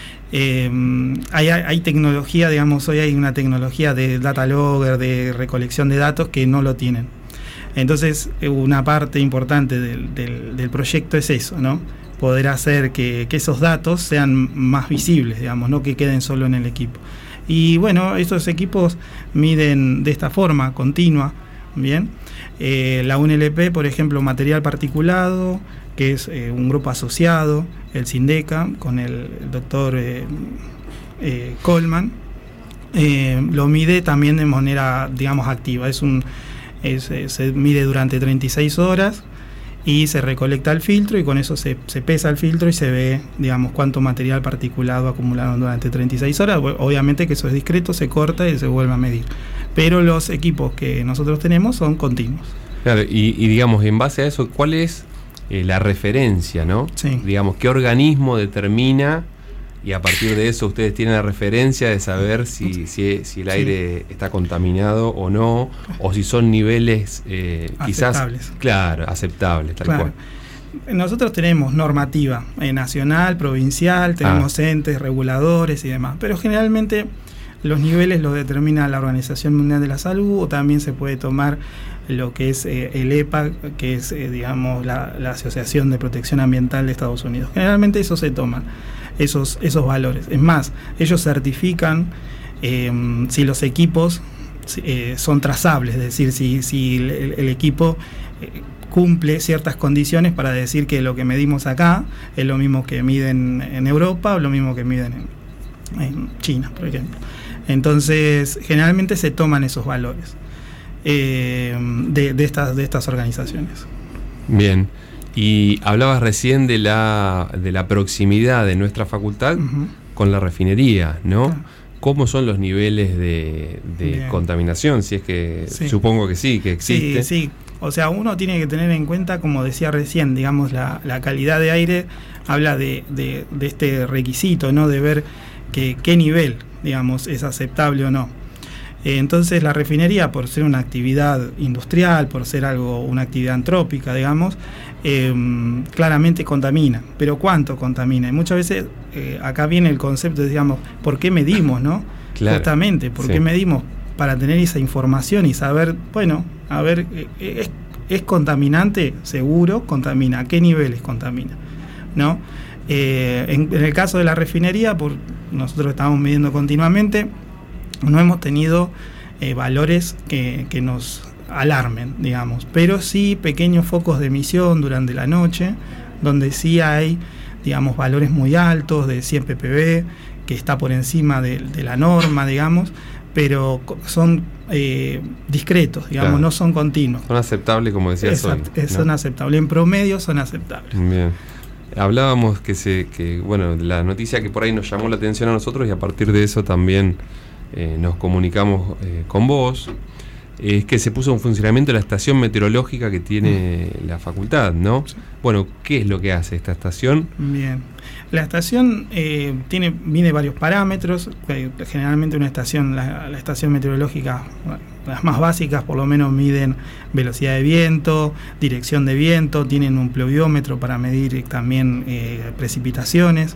hay tecnología, digamos, hoy hay una tecnología de data logger, de recolección de datos que no lo tienen. Entonces, una parte importante del proyecto es eso, ¿no? Poder hacer que esos datos sean más visibles, digamos, no que queden solo en el equipo. Y bueno, estos equipos miden de esta forma, continua, ¿bien? La UNLP, por ejemplo, material particulado, que es un grupo asociado, el SINDECA, con el doctor Coleman, lo mide también de manera, digamos, activa. Se mide durante 36 horas y se recolecta el filtro y con eso se pesa el filtro y se ve, digamos, cuánto material particulado acumularon durante 36 horas. Obviamente que eso es discreto, se corta y se vuelve a medir. Pero los equipos que nosotros tenemos son continuos. Claro, y digamos, en base a eso, ¿cuál es la referencia, no? Sí. Digamos, ¿qué organismo determina y a partir de eso ustedes tienen la referencia de saber si el aire está contaminado o no, o si son niveles quizás aceptables. Claro, aceptables, tal cual. Nosotros tenemos normativa nacional, provincial, tenemos entes reguladores y demás, pero generalmente los niveles los determina la Organización Mundial de la Salud, o también se puede tomar lo que es el EPA, que es digamos la Asociación de Protección Ambiental de Estados Unidos. Generalmente eso se toman, esos valores. Es más, ellos certifican si los equipos son trazables, es decir, si el equipo cumple ciertas condiciones para decir que lo que medimos acá es lo mismo que miden en Europa o lo mismo que miden en China, por ejemplo. Entonces, generalmente se toman esos valores de estas organizaciones. Bien. Y hablabas recién de la proximidad de nuestra facultad con la refinería, ¿no? Claro. ¿Cómo son los niveles de contaminación? Si es que supongo que sí, que existe. Sí. O sea, uno tiene que tener en cuenta, como decía recién, digamos, la calidad de aire habla de este requisito, ¿no? De ver qué nivel, digamos, es aceptable o no. Entonces la refinería, por ser una actividad industrial, por ser una actividad antrópica, digamos, claramente contamina. Pero ¿cuánto contamina? Y muchas veces acá viene el concepto, digamos, ¿por qué medimos, no? Claro. Justamente, ¿por qué medimos? Para tener esa información y saber, bueno, a ver, ¿es contaminante? Seguro, contamina. ¿A qué niveles contamina? ¿No? En el caso de la refinería, nosotros estamos midiendo continuamente, no hemos tenido valores que nos alarmen, digamos, pero sí pequeños focos de emisión durante la noche, donde sí hay, digamos, valores muy altos de 100 ppb, que está por encima de la norma, digamos, pero son discretos, digamos, claro. No son continuos. Son aceptables, como decías hoy, ¿no? Son aceptables, en promedio son aceptables. Bien. Hablábamos bueno, la noticia que por ahí nos llamó la atención a nosotros, y a partir de eso también nos comunicamos con vos, es que se puso en funcionamiento la estación meteorológica que tiene la facultad, ¿no? Sí. Bueno, ¿qué es lo que hace esta estación? Bien, la estación mide varios parámetros. Generalmente una estación, la estación meteorológica, las más básicas por lo menos miden velocidad de viento, dirección de viento, tienen un pluviómetro para medir también precipitaciones.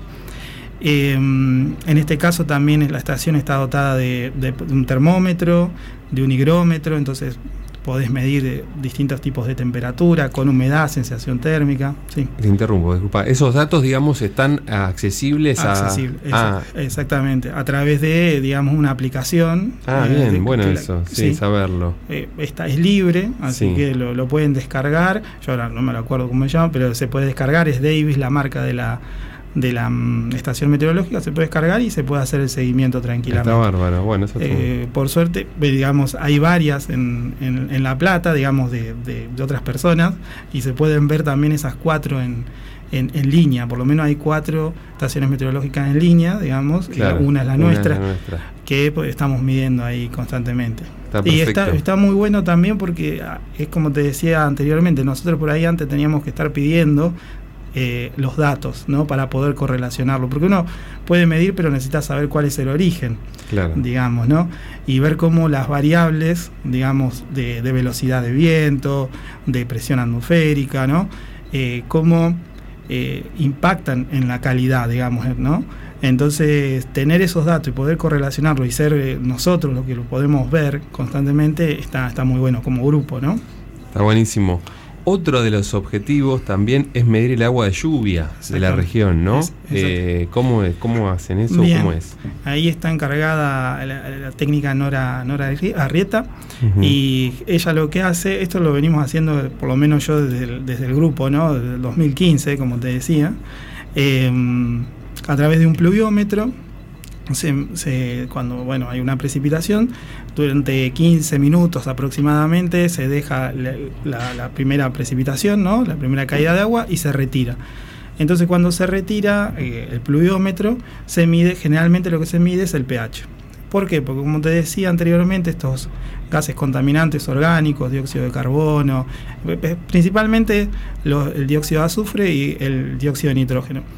En este caso también la estación está dotada de un termómetro, de un higrómetro, entonces podés medir distintos tipos de temperatura, con humedad, sensación térmica. Sí. Te interrumpo, disculpa. ¿Esos datos, digamos, están accesibles exactamente, a través de, digamos, una aplicación? Bien, bueno eso, sí, saberlo. Esta es libre, así que lo pueden descargar. Yo ahora no me lo acuerdo cómo se llama, pero se puede descargar. Es Davis, la marca de la estación meteorológica, se puede descargar y se puede hacer el seguimiento tranquilamente. Está bárbaro, bueno, eso por suerte, digamos, hay varias en La Plata, digamos, de otras personas, y se pueden ver también esas 4 en línea. Por lo menos hay 4 estaciones meteorológicas en línea, digamos, claro, una es la nuestra, que estamos midiendo ahí constantemente. Y está muy bueno también porque es como te decía anteriormente, nosotros por ahí antes teníamos que estar pidiendo los datos, ¿no? Para poder correlacionarlo, porque uno puede medir pero necesita saber cuál es el origen, claro, digamos, ¿no? Y ver cómo las variables, digamos, de velocidad de viento, de presión atmosférica, ¿no? Cómo impactan en la calidad, digamos, ¿no? Entonces, tener esos datos y poder correlacionarlo y ser nosotros los que lo podemos ver constantemente está muy bueno como grupo, ¿no? Está buenísimo. Otro de los objetivos también es medir el agua de lluvia de la región, ¿no? ¿Cómo hacen eso? Bien. ¿Cómo es? Ahí está encargada la técnica Nora Arrieta, y ella lo que hace, esto lo venimos haciendo por lo menos yo desde el grupo, ¿no? Desde el 2015, como te decía, a través de un pluviómetro. Cuando hay una precipitación, durante 15 minutos aproximadamente se deja la primera precipitación, ¿no? La primera caída de agua, y se retira. Entonces cuando se retira el pluviómetro, se mide, generalmente lo que se mide es el pH. ¿Por qué? Porque como te decía anteriormente, estos gases contaminantes orgánicos, dióxido de carbono, principalmente el dióxido de azufre y el dióxido de nitrógeno,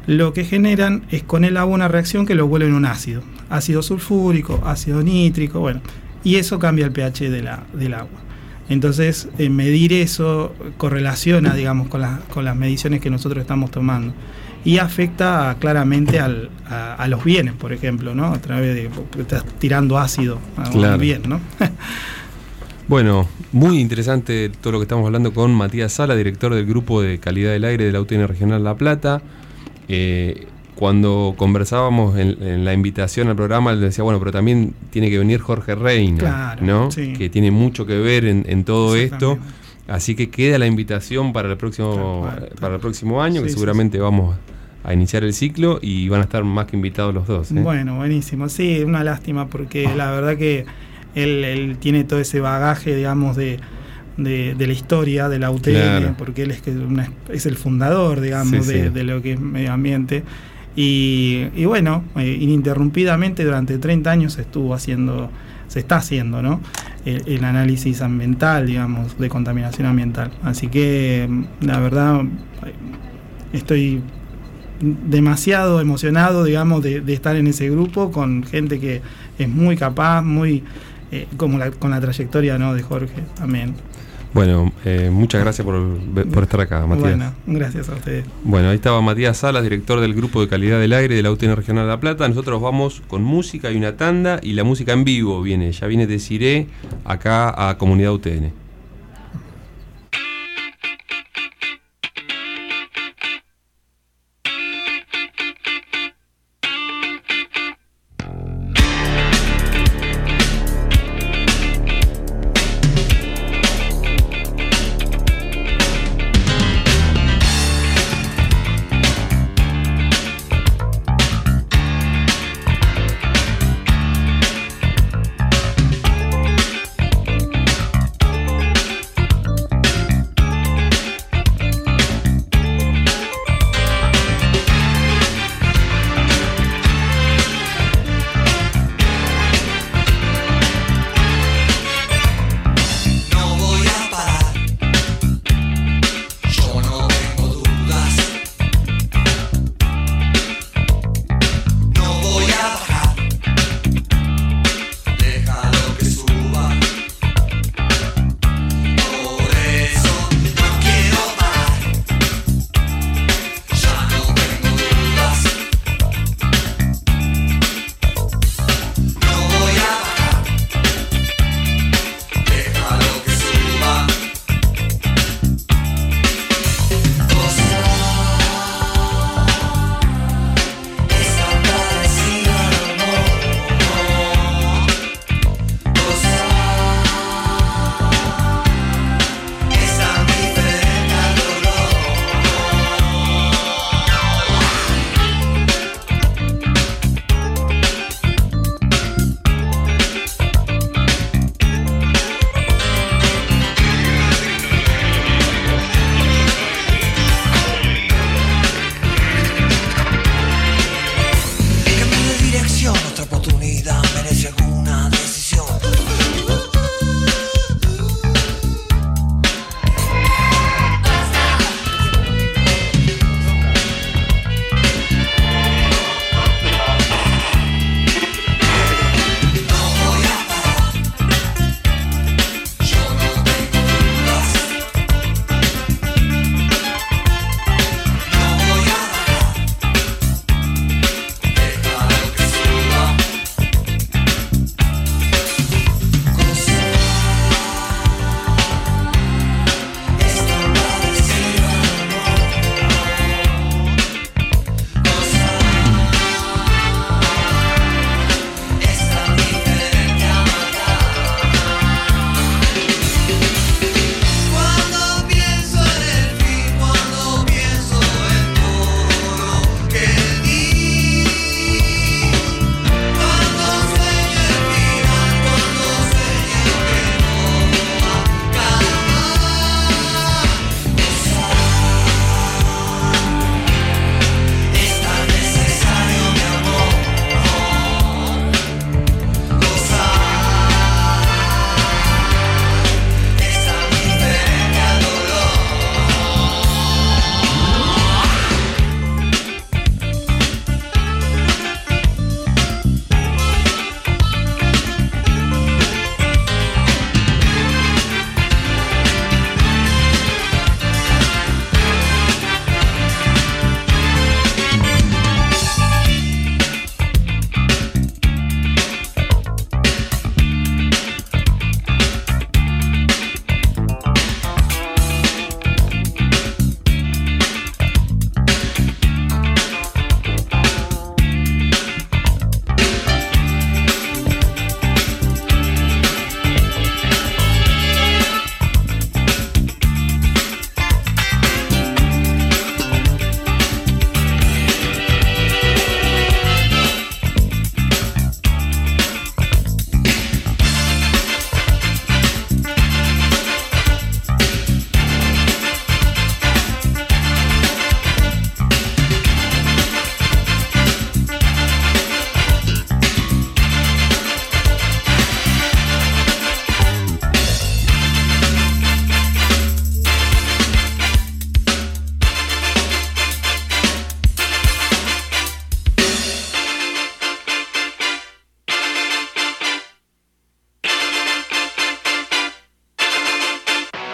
lo que generan es con el agua una reacción que lo vuelve en un ácido. Ácido sulfúrico, ácido nítrico, bueno, y eso cambia el pH del agua. Entonces, medir eso correlaciona, digamos, con las mediciones que nosotros estamos tomando. Y afecta claramente a los bienes, por ejemplo, ¿no? A través de, estás tirando ácido a un bien, ¿no? Bueno, muy interesante todo lo que estamos hablando con Matías Sala, director del Grupo de Calidad del Aire de la UTN Regional La Plata. Cuando conversábamos en la invitación al programa, le decía, bueno, pero también tiene que venir Jorge Reina, claro, ¿no? Sí. Que tiene mucho que ver en todo esto. Así que queda la invitación para el próximo año, sí, que seguramente vamos a iniciar el ciclo y van a estar más que invitados los dos. Bueno, buenísimo. Sí, una lástima porque la verdad que él tiene todo ese bagaje, digamos, de la historia de la UTN, claro, porque él es el fundador, digamos, de lo que es medio ambiente. Y bueno, ininterrumpidamente durante 30 años se está haciendo, ¿no? El análisis ambiental, digamos, de contaminación ambiental. Así que la verdad estoy demasiado emocionado, digamos, de estar en ese grupo con gente que es muy capaz, muy con la trayectoria, ¿no?, de Jorge también. Bueno, muchas gracias por estar acá, Matías. Bueno, gracias a ustedes. Bueno, ahí estaba Matías Salas, director del Grupo de Calidad del Aire de la UTN Regional La Plata. Nosotros vamos con música y una tanda, y la música en vivo viene Desiree acá a Comunidad UTN.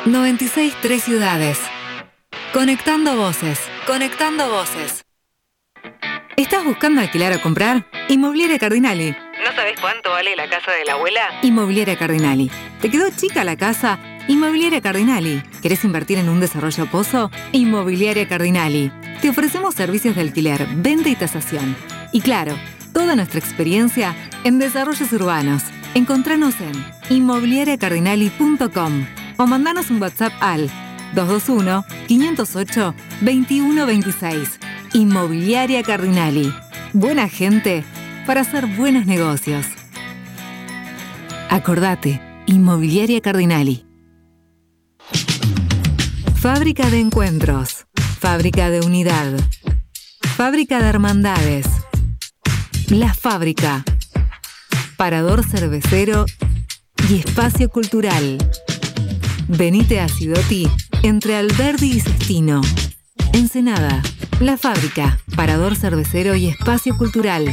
96.3 ciudades. Conectando voces. Conectando voces. ¿Estás buscando alquilar o comprar? Inmobiliaria Cardinali. ¿No sabes cuánto vale la casa de la abuela? Inmobiliaria Cardinali. ¿Te quedó chica la casa? Inmobiliaria Cardinali. ¿Querés invertir en un desarrollo pozo? Inmobiliaria Cardinali. Te ofrecemos servicios de alquiler, venta y tasación. Y claro, toda nuestra experiencia en desarrollos urbanos. Encontranos en inmobiliariacardinali.com o mandanos un WhatsApp al 221-508-2126. Inmobiliaria Cardinali. Buena gente para hacer buenos negocios. Acordate, Inmobiliaria Cardinali. Fábrica de encuentros. Fábrica de unidad. Fábrica de hermandades. La Fábrica. Parador cervecero y espacio cultural. Venite a Sidoti entre Alberdi y Sestino. Ensenada. La Fábrica. Parador cervecero y espacio cultural.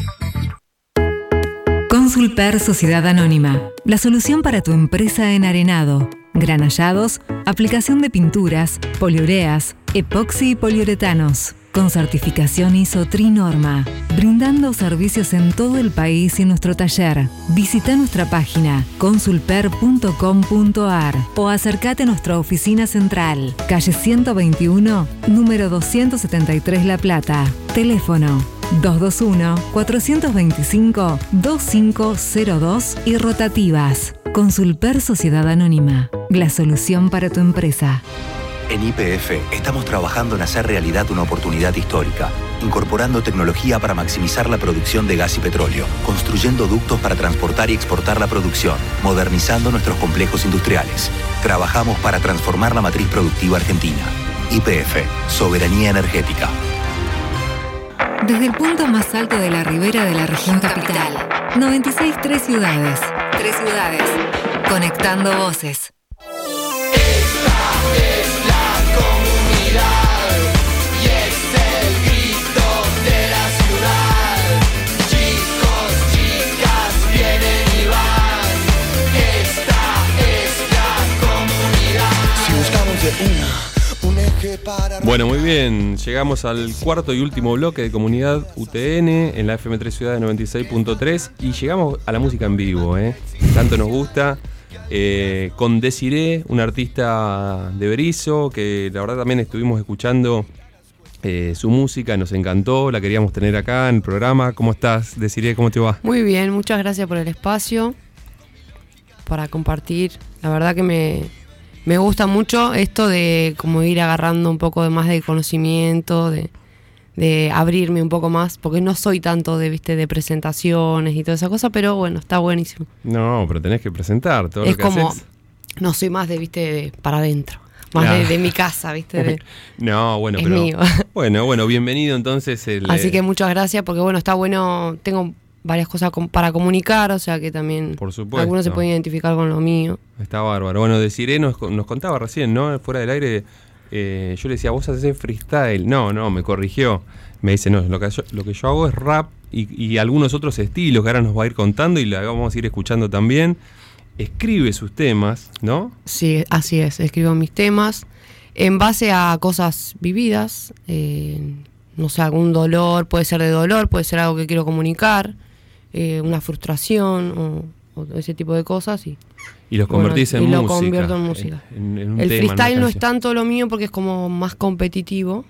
Consulper Sociedad Anónima. La solución para tu empresa en arenado. Granallados, aplicación de pinturas, poliureas, epoxi y poliuretanos. Con certificación ISO Trinorma. Brindando servicios en todo el país y en nuestro taller. Visita nuestra página consulper.com.ar o acércate a nuestra oficina central. Calle 121, número 273 La Plata. Teléfono 221-425-2502 y rotativas. Consulper Sociedad Anónima. La solución para tu empresa. En YPF estamos trabajando en hacer realidad una oportunidad histórica, incorporando tecnología para maximizar la producción de gas y petróleo, construyendo ductos para transportar y exportar la producción, modernizando nuestros complejos industriales. Trabajamos para transformar la matriz productiva argentina. YPF, soberanía energética. Desde el punto más alto de la ribera de la región capital. 96.3 ciudades. 3 ciudades. Conectando voces. Bueno, muy bien, llegamos al cuarto y último bloque de Comunidad UTN en la FM3 Ciudad de 96.3 y llegamos a la música en vivo, tanto nos gusta, con Desiree, una artista de Berisso, que la verdad también estuvimos escuchando su música, nos encantó, la queríamos tener acá en el programa. ¿Cómo estás, Desiree? ¿Cómo te va? Muy bien, muchas gracias por el espacio, para compartir. La verdad que me gusta mucho esto de como ir agarrando un poco más de conocimiento, de abrirme un poco más, porque no soy tanto de presentaciones y toda esa cosa, pero bueno, está buenísimo. No, pero tenés que presentar todo lo que haces. Es como, no soy más de para adentro, más de mi casa, No, bueno, es pero mío. Bueno, bienvenido entonces. Así que muchas gracias, porque bueno, está bueno, tengo varias cosas para comunicar, o sea que también por supuesto, algunos se pueden identificar con lo mío. Está bárbaro. Bueno, Desiree nos contaba recién, ¿no? Fuera del aire, yo le decía, vos haces freestyle. No, me corrigió. Me dice, no, lo que yo hago es rap y algunos otros estilos que ahora nos va a ir contando y la vamos a ir escuchando también. Escribe sus temas, ¿no? Sí, así es, escribo mis temas en base a cosas vividas, no sé, algún dolor, puede ser de dolor, puede ser algo que quiero comunicar, una frustración o ese tipo de cosas y los convertís en música. Y lo convierto en música. En el tema, freestyle no es tanto lo mío porque es como más competitivo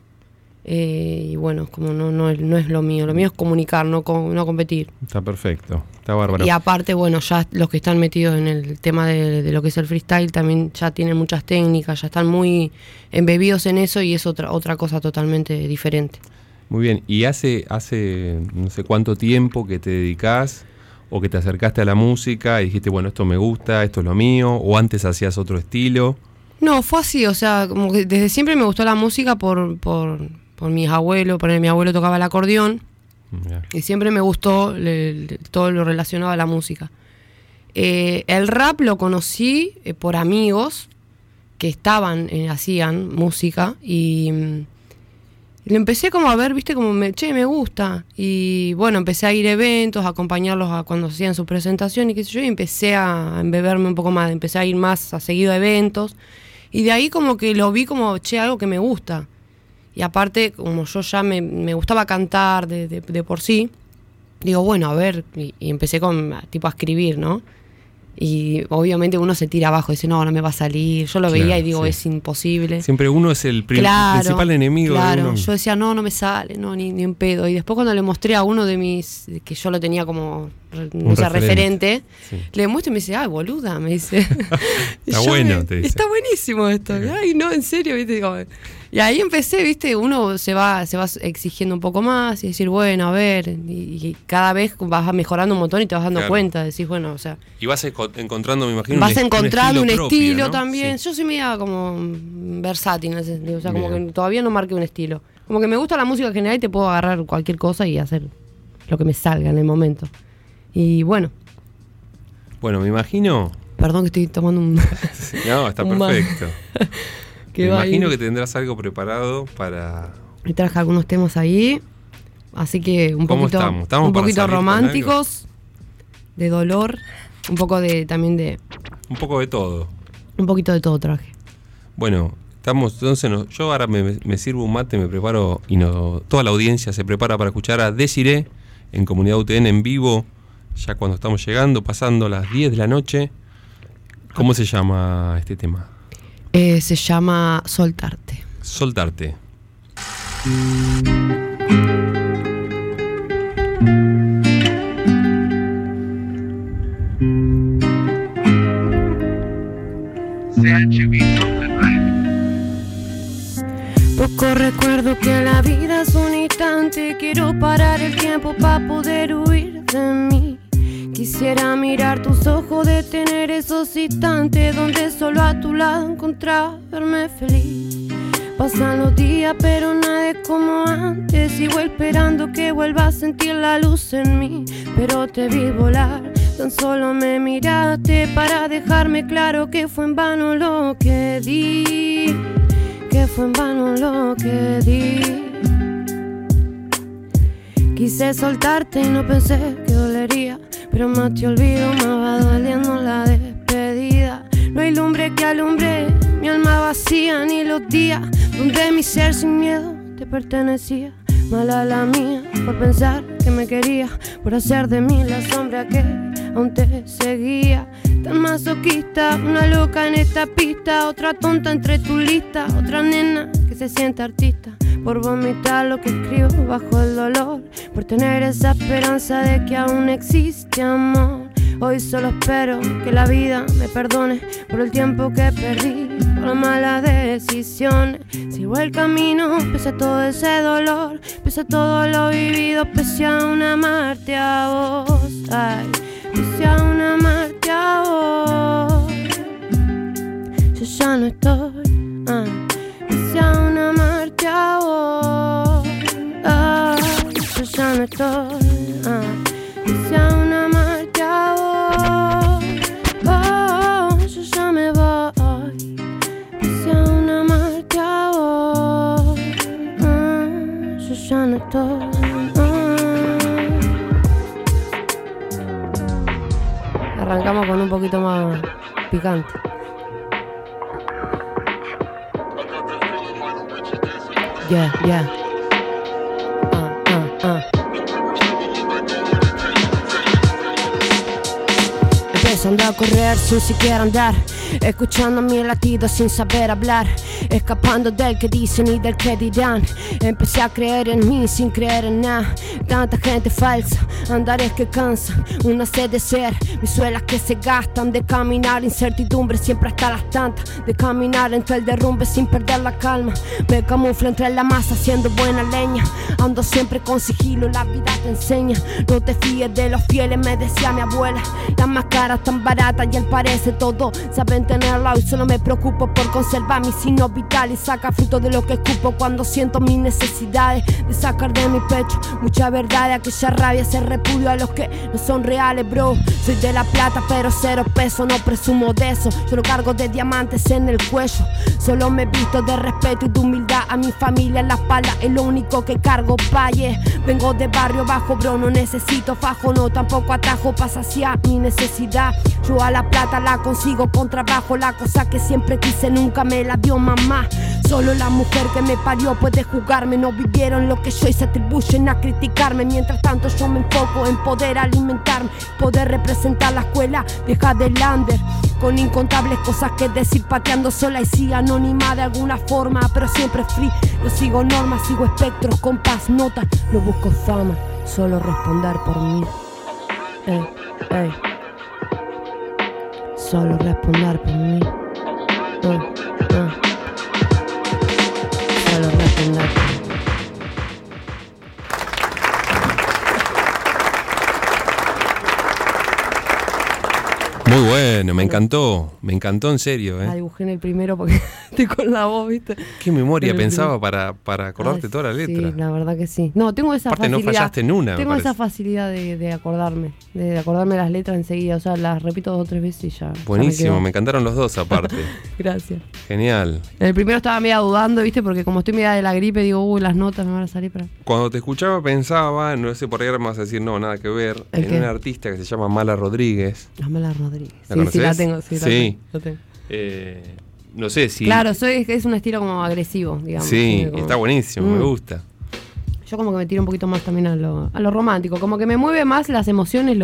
y bueno, como no es lo mío es comunicar, no competir. Está perfecto, está bárbaro. Y aparte, bueno, ya los que están metidos en el tema de lo que es el freestyle también ya tienen muchas técnicas, ya están muy embebidos en eso y es otra cosa totalmente diferente. Muy bien, ¿y hace no sé cuánto tiempo que te dedicás o que te acercaste a la música y dijiste, bueno, esto me gusta, esto es lo mío, o antes hacías otro estilo? No, fue así, o sea, como que desde siempre me gustó la música por mis abuelos, mi abuelo tocaba el acordeón y siempre me gustó todo lo relacionado a la música. El rap lo conocí por amigos que hacían música y lo empecé como a ver, como me gusta. Y bueno, empecé a ir a eventos, a acompañarlos cuando hacían su presentación y qué sé yo, y empecé a embeberme un poco más, empecé a ir más a seguido a eventos. Y de ahí como que lo vi como, algo que me gusta. Y aparte, como yo ya me gustaba cantar de por sí, digo, bueno, a ver, y empecé a escribir, ¿no? Y obviamente uno se tira abajo y dice, no me va a salir. Yo lo veía y digo, es imposible. Siempre uno es el principal enemigo de uno. Yo decía, no me sale, ni en pedo. Y después cuando le mostré a uno de mis, que yo lo tenía como referente, le muestro y me dice, ay, boluda, me dice. Está bueno, te dice. Está buenísimo esto. Ay, no, en serio, ¿viste? Y ahí empecé, ¿viste? Uno se va exigiendo un poco más y decir, bueno, a ver, y cada vez vas mejorando un montón y te vas dando cuenta, decís, bueno, o sea. Y vas encontrando, me imagino, vas encontrando un estilo, ¿no? también. Sí. Yo soy media como versátil en ese sentido, o sea, como que todavía no marqué un estilo. Como que me gusta la música en general y te puedo agarrar cualquier cosa y hacer lo que me salga en el momento. Y bueno. Bueno, me imagino. Perdón que estoy tomando un. No, está perfecto. Me imagino que tendrás algo preparado para. Me traje algunos temas ahí. Así que un poquito. ¿Estamos un poquito románticos. De dolor. Un poco también de. Un poco de todo. Un poquito de todo traje. Bueno, entonces yo ahora me sirvo un mate, me preparo y toda la audiencia se prepara para escuchar a Desiree en Comunidad UTN en vivo. Ya cuando estamos llegando, pasando las 10 de la noche. ¿Cómo se llama este tema? Se llama Soltarte. Soltarte. Poco recuerdo que la vida es un instante. Quiero parar el tiempo para poder huir de mí. Quisiera mirar tus ojos, detener esos instantes donde solo a tu lado encontrarme feliz. Pasan los días pero nada es como antes. Sigo esperando que vuelva a sentir la luz en mí, pero te vi volar. Tan solo me miraste para dejarme claro que fue en vano lo que di. Que fue en vano lo que di. Quise soltarte y no pensé que dolería, pero más te olvido, más va doliendo la despedida. No hay lumbre que alumbre mi alma vacía, ni los días donde mi ser sin miedo te pertenecía. Mala la mía por pensar que me quería, por hacer de mí la sombra que aún te seguía. Tan masoquista, una loca en esta pista, otra tonta entre tu lista, otra nena que se siente artista. Por vomitar lo que escribo bajo el dolor, por tener esa esperanza de que aún existe amor. Hoy solo espero que la vida me perdone por el tiempo que perdí, por las malas decisiones. Sigo el camino, pese a todo ese dolor, pese a todo lo vivido, pese a un amarte a vos. Ay, pese a un amarte a vos. Yo ya no estoy, pese a un amarte a vos. Yo ya no estoy, pese a un amarte a vos. Yo ya me voy, pese a un amarte a vos. Yo ya no estoy. Arrancamos con un poquito más picante. Yeah. Empezando a correr sin siquiera andar, escuchando mi latido sin saber hablar, escapando del que dicen y del que dirán. Empecé a creer en mí sin creer en nada. Tanta gente falsa, andares que cansan, una sed de ser, mis suelas que se gastan, de caminar incertidumbre siempre hasta las tantas, de caminar entre el derrumbe sin perder la calma. Me camuflo entre la masa haciendo buena leña, ando siempre con sigilo, la vida te enseña. No te fíes de los fieles, me decía mi abuela. Las máscaras tan baratas y al parece todo saben tenerla. Hoy solo me preocupo por conservar mis signos vitales, saca fruto de lo que escupo cuando siento mis necesidades de sacar de mi pecho mucha verdad, de aquella rabia, ese repudio a los que no son reales, bro. Soy de La Plata pero 0 pesos, no presumo de eso. Yo no cargo de diamantes en el cuello, solo me visto de respeto y de humildad. A mi familia en la espalda es lo único que cargo, paye. Vengo de barrio bajo, bro, no necesito fajo, no tampoco atajo para saciar mi necesidad. Yo a La Plata la consigo con trabajo trabajo, la cosa que siempre quise nunca me la dio mamá. Solo la mujer que me parió puede juzgarme. No vivieron lo que yo y se atribuyen a criticarme. Mientras tanto yo me enfoco en poder alimentarme, poder representar la escuela vieja del under, con incontables cosas que decir, pateando sola y sí anónima de alguna forma, pero siempre free. No sigo normas, sigo espectros, compás, notas. No busco fama, solo responder por mí. Ey. Solo responder por mí. Solo responder por mí. Muy bueno, me encantó en serio. La dibujé en el primero porque estoy con la voz, ¿viste? ¿Qué memoria pensaba para acordarte toda la letra? Sí, la verdad que sí. No, tengo esa Aparte, facilidad. no fallaste en una. Tengo esa facilidad de acordarme las letras enseguida. O sea, las repito 2 o 3 veces y ya. Buenísimo, me encantaron los dos aparte. Gracias. Genial. En el primero estaba media dudando, ¿viste? Porque como estoy media de la gripe, digo, las notas me van a salir para... Cuando te escuchaba pensaba, no sé por qué ahora me vas a decir, no, nada que ver, en una artista que se llama Mala Rodríguez. Mala Rodríguez. ¿La conoces? Sí, la tengo. Sí. La tengo. No sé si... Claro, es un estilo como agresivo, digamos. Sí, como... está buenísimo, me gusta. Yo como que me tiro un poquito más también a lo romántico, como que me mueve más las emociones,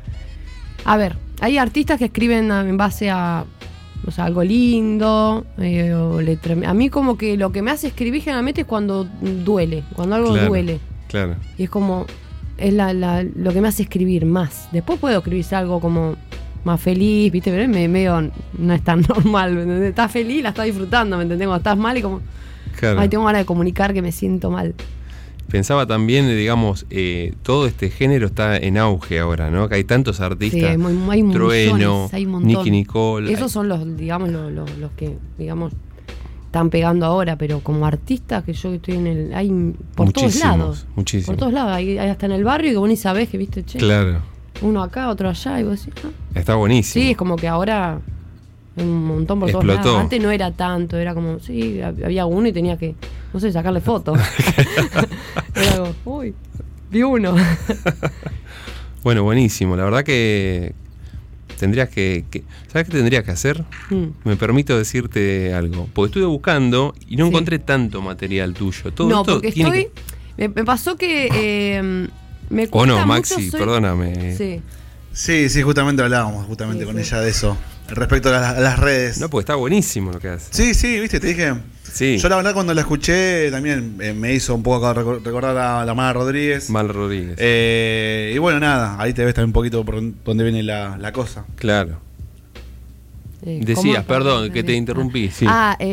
A ver, hay artistas que escriben en base a, o sea, algo lindo, o letra. A mí como que lo que me hace escribir generalmente es cuando duele, cuando algo duele. Claro. Y es como, es lo que me hace escribir más. Después puedo escribirse algo como más feliz, ¿viste? Pero medio no es tan normal, ¿me entendés? Estás feliz, la estás disfrutando, ¿me entendés? Cuando estás mal y como... Claro. Ay, tengo ganas de comunicar que me siento mal. Pensaba también, digamos, todo este género está en auge ahora, ¿no? Que hay tantos artistas. Sí, hay Trueno, hay un montón. Nicky Nicole. Esos son los, digamos, los que, digamos, están pegando ahora, pero como artistas que yo estoy en el... Hay por todos lados. Muchísimos. Por todos lados. Hay hasta en el barrio que vos ni sabés que, viste, che. Claro. Uno acá, otro allá, y vos decís, ¿no? Está buenísimo. Sí, es como que ahora hay un montón por todos lados. Antes no era tanto, era como, sí, había uno y tenía que, no sé, sacarle fotos. Era como, uy, vi uno. Bueno, buenísimo. La verdad que tendrías que ¿sabes qué tendrías que hacer? Me permito decirte algo. Porque estuve buscando y no encontré tanto material tuyo. Todo no, esto porque tiene me pasó que me cuesta ¿o no, mucho, Maxi? Perdóname. Sí, justamente hablábamos con ella de eso. Respecto a las redes. No, porque está buenísimo lo que hace. Sí, viste, te dije. Sí. Yo la verdad cuando la escuché también me hizo un poco recordar a la Mala Rodríguez. Mala Rodríguez. Y bueno, nada, ahí te ves también un poquito por dónde viene la cosa. Claro. Decías, perdón, que te interrumpí. Sí.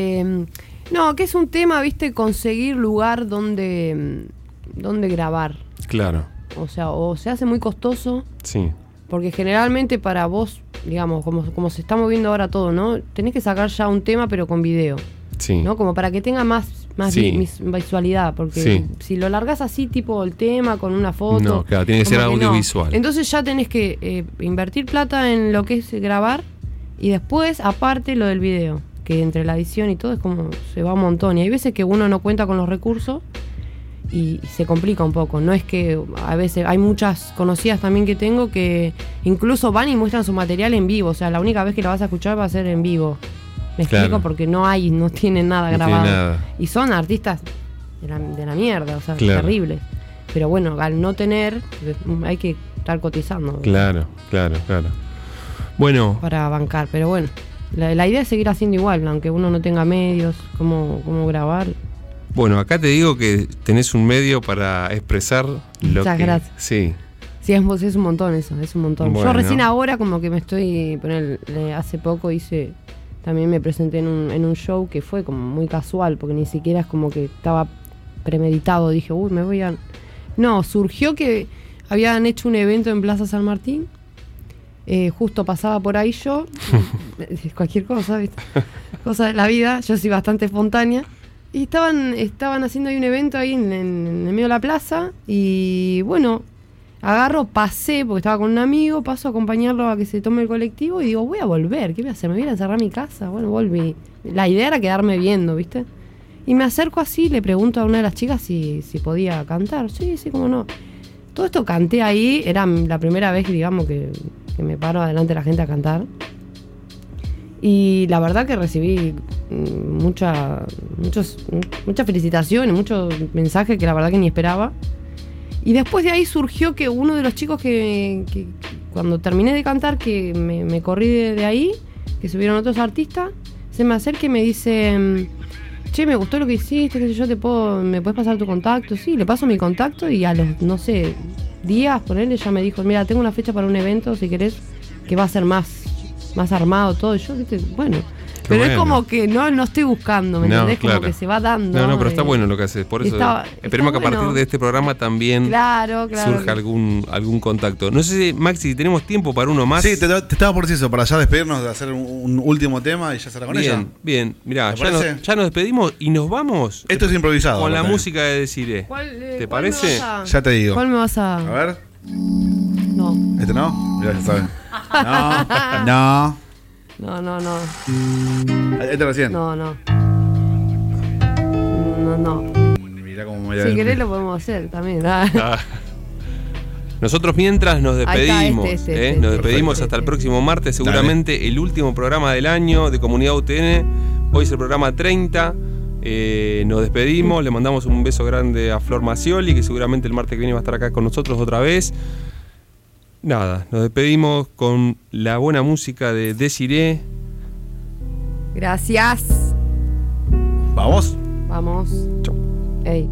No, que es un tema, viste, conseguir lugar donde grabar. Claro. O sea, o se hace muy costoso. Sí. Porque generalmente para vos, digamos, como se está moviendo ahora todo, ¿no? Tenés que sacar ya un tema pero con video. Sí. ¿No? Como para que tenga más visualidad. Porque si lo largas así, tipo el tema, con una foto... No, claro, tiene que ser audiovisual. No. Entonces ya tenés que invertir plata en lo que es grabar y después, aparte, lo del video. Que entre la edición y todo es como... se va un montón. Y hay veces que uno no cuenta con los recursos y se complica un poco. No es que a veces hay muchas conocidas también que tengo que incluso van y muestran su material en vivo. O sea, la única vez que la vas a escuchar va a ser en vivo. Me explico, porque no tienen nada grabado. Tiene nada. Y son artistas de la mierda, o sea, terribles. Pero bueno, al no tener, hay que estar cotizando. Claro. Bueno. Para bancar, pero bueno. La idea es seguir haciendo igual, aunque uno no tenga medios, cómo grabar. Bueno, acá te digo que tenés un medio para expresar Muchas gracias. Sí. Sí, es un montón eso, es un montón. Bueno. Yo recién ahora como que me estoy... hace poco también me presenté en un show que fue como muy casual, porque ni siquiera es como que estaba premeditado. Dije, me voy a... No, surgió que habían hecho un evento en Plaza San Martín. Justo pasaba por ahí yo. Cualquier cosa, ¿viste? Cosa de la vida. Yo soy bastante espontánea. Y estaban haciendo ahí un evento ahí en el medio de la plaza. Y bueno, pasé, porque estaba con un amigo, paso a acompañarlo a que se tome el colectivo y digo, voy a volver, ¿qué voy a hacer? ¿Me voy a encerrar en mi casa? Bueno, volví. La idea era quedarme viendo, ¿viste? Y me acerco así, le pregunto a una de las chicas si podía cantar. Sí, cómo no. Todo esto canté ahí, era la primera vez, digamos, que me paro adelante de la gente a cantar. Y la verdad que recibí muchas felicitaciones, muchos mensajes que la verdad que ni esperaba. Y después de ahí surgió que uno de los chicos que cuando terminé de cantar, que me corrí de ahí, que subieron otros artistas, se me acerca y me dice, che, me gustó lo que hiciste, qué sé yo, ¿me puedes pasar tu contacto? Sí, le paso mi contacto y a los, no sé, días, ponerle, ya me dijo, mira, tengo una fecha para un evento, si querés, que va a ser más armado todo. Y yo, ¿viste? Bueno, Qué pero bueno. es como que no estoy buscando, ¿me entendés? claro. Como que se va dando. No, pero está bueno lo que haces. Por eso esperemos que a partir de este programa también Claro. surja algún contacto. No sé si, Maxi, si tenemos tiempo para uno más. Sí, te estaba por eso, para ya despedirnos, de hacer un último tema y ya cerrar con ella. Bien, mirá, ¿Te parece? ya nos despedimos y nos vamos. Esto es improvisado. Con la aparte. música de Desiree. ¿Te parece? Ya te digo. ¿Cuál me vas a...? A ver. No. ¿Este no? Mirá, ya saben. No. No. Este recién. No. Mirá cómo me Si querés lo podemos hacer también. Nosotros mientras nos despedimos, Ahí está, nos despedimos hasta el próximo martes, seguramente el último programa del año de Comunidad UTN. Hoy es el programa 30. Nos despedimos, le mandamos un beso grande a Flor Macioli, que seguramente el martes que viene va a estar acá con nosotros otra vez. Nada, nos despedimos con la buena música de Desiree. Gracias. ¿Vamos? Vamos. Chau. Ey.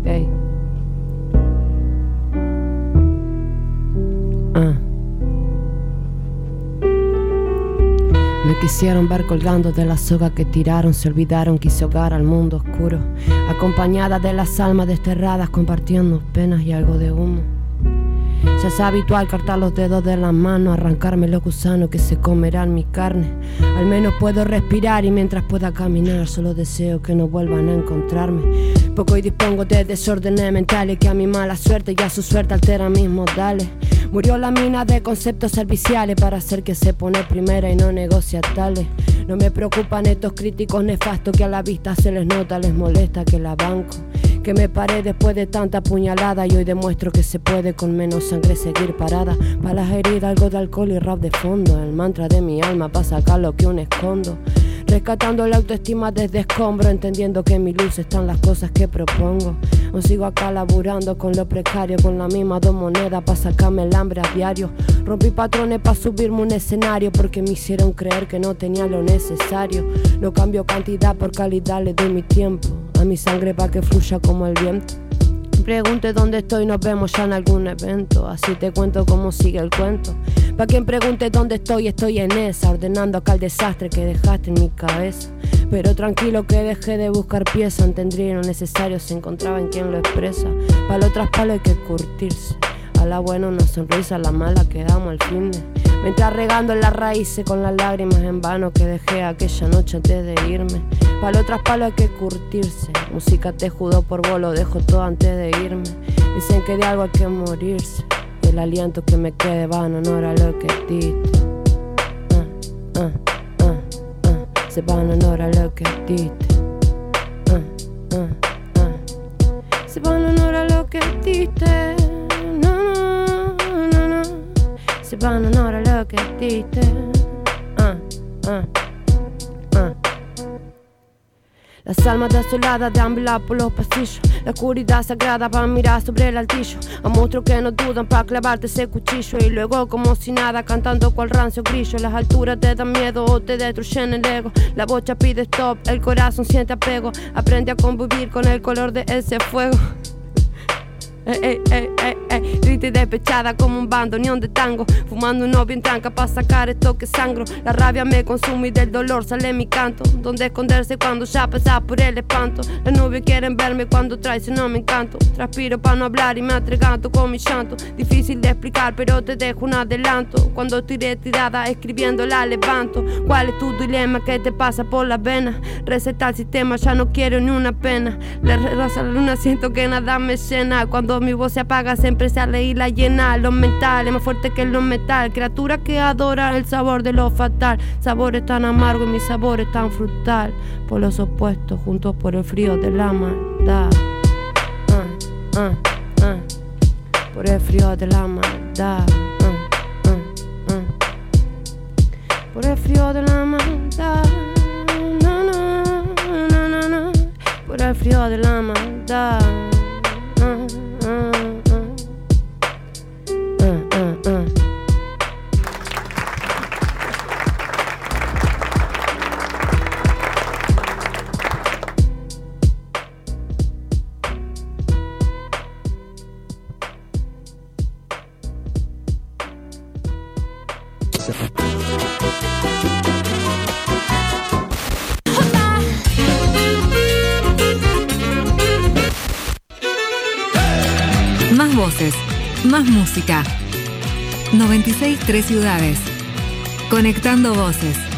Me quisieron ver colgando de la soga que tiraron, se olvidaron, quise ahogar al mundo oscuro, acompañada de las almas desterradas, compartiendo penas y algo de humo. Ya es habitual cortar los dedos de las manos, arrancarme los gusanos que se comerán mi carne. Al menos puedo respirar y mientras pueda caminar, solo deseo que no vuelvan a encontrarme. Poco y dispongo de desórdenes mentales que a mi mala suerte y a su suerte alteran mis modales. Murió la mina de conceptos serviciales para hacer que se pone primera y no negocia tales. No me preocupan estos críticos nefastos que a la vista se les nota, les molesta que la banco. Que me paré después de tanta puñalada y hoy demuestro que se puede con menos sangre seguir parada. Para las heridas algo de alcohol y rap de fondo, el mantra de mi alma para sacar lo que aún escondo. Rescatando la autoestima desde escombro, entendiendo que en mi luz están las cosas que propongo. Aún sigo acá laburando con lo precario, con la misma 2 monedas para sacarme el hambre a diario. Rompí patrones para subirme un escenario porque me hicieron creer que no tenía lo necesario. No cambio cantidad por calidad, le doy mi tiempo a mi sangre para que fluya como el viento. Pregunte dónde estoy, nos vemos ya en algún evento. Así te cuento cómo sigue el cuento. Pa' quien pregunte dónde estoy en esa, ordenando acá el desastre que dejaste en mi cabeza. Pero tranquilo que dejé de buscar piezas, entendría lo necesario se encontraba en quien lo expresa. Pa' lo tras palo hay que curtirse. A la buena una sonrisa, a la mala quedamos al fin de. Mientras regando en las raíces con las lágrimas en vano que dejé aquella noche antes de irme. Palo tras palo hay que curtirse. Música te judó por vos, lo dejo todo antes de irme. Dicen que de algo hay que morirse. El aliento que me quede vano no era lo que diste. Se van no era lo que diste. Se van no era lo que diste. Se van no era lo que diste. Las almas desoladas deambulan por los pasillos. La oscuridad sagrada para mirar sobre el altillo. A monstruos que no dudan para clavarte ese cuchillo. Y luego como si nada cantando cual rancio grillo. Las alturas te dan miedo o te destruyen el ego. La bocha pide stop, el corazón siente apego. Aprende a convivir con el color de ese fuego. Triste y despechada como un bandoneón de tango. Fumando uno bien tranca para sacar esto que sangro. La rabia me consume y del dolor sale mi canto. Donde esconderse cuando ya pasa por el espanto. Las nubes quieren verme cuando traiciono mi encanto. Transpiro para no hablar y me atriganto con mi llanto. Difícil de explicar pero te dejo un adelanto. Cuando estoy retirada escribiendo la levanto. ¿Cuál es tu dilema que te pasa por las venas? Receta el sistema, ya no quiero ni una pena. Le raza la luna, siento que nada me llena. Cuando mi voz se apaga siempre sale y la llena. Lo mental es más fuerte que lo metal. Criatura que adora el sabor de lo fatal. Sabores tan amargo y mi sabor es tan frutal. Por los opuestos juntos por el frío de la maldad. Por el frío de la maldad. Por el frío de la maldad. frío de la maldad. Más voces, más música. 96.3 ciudades. Conectando voces.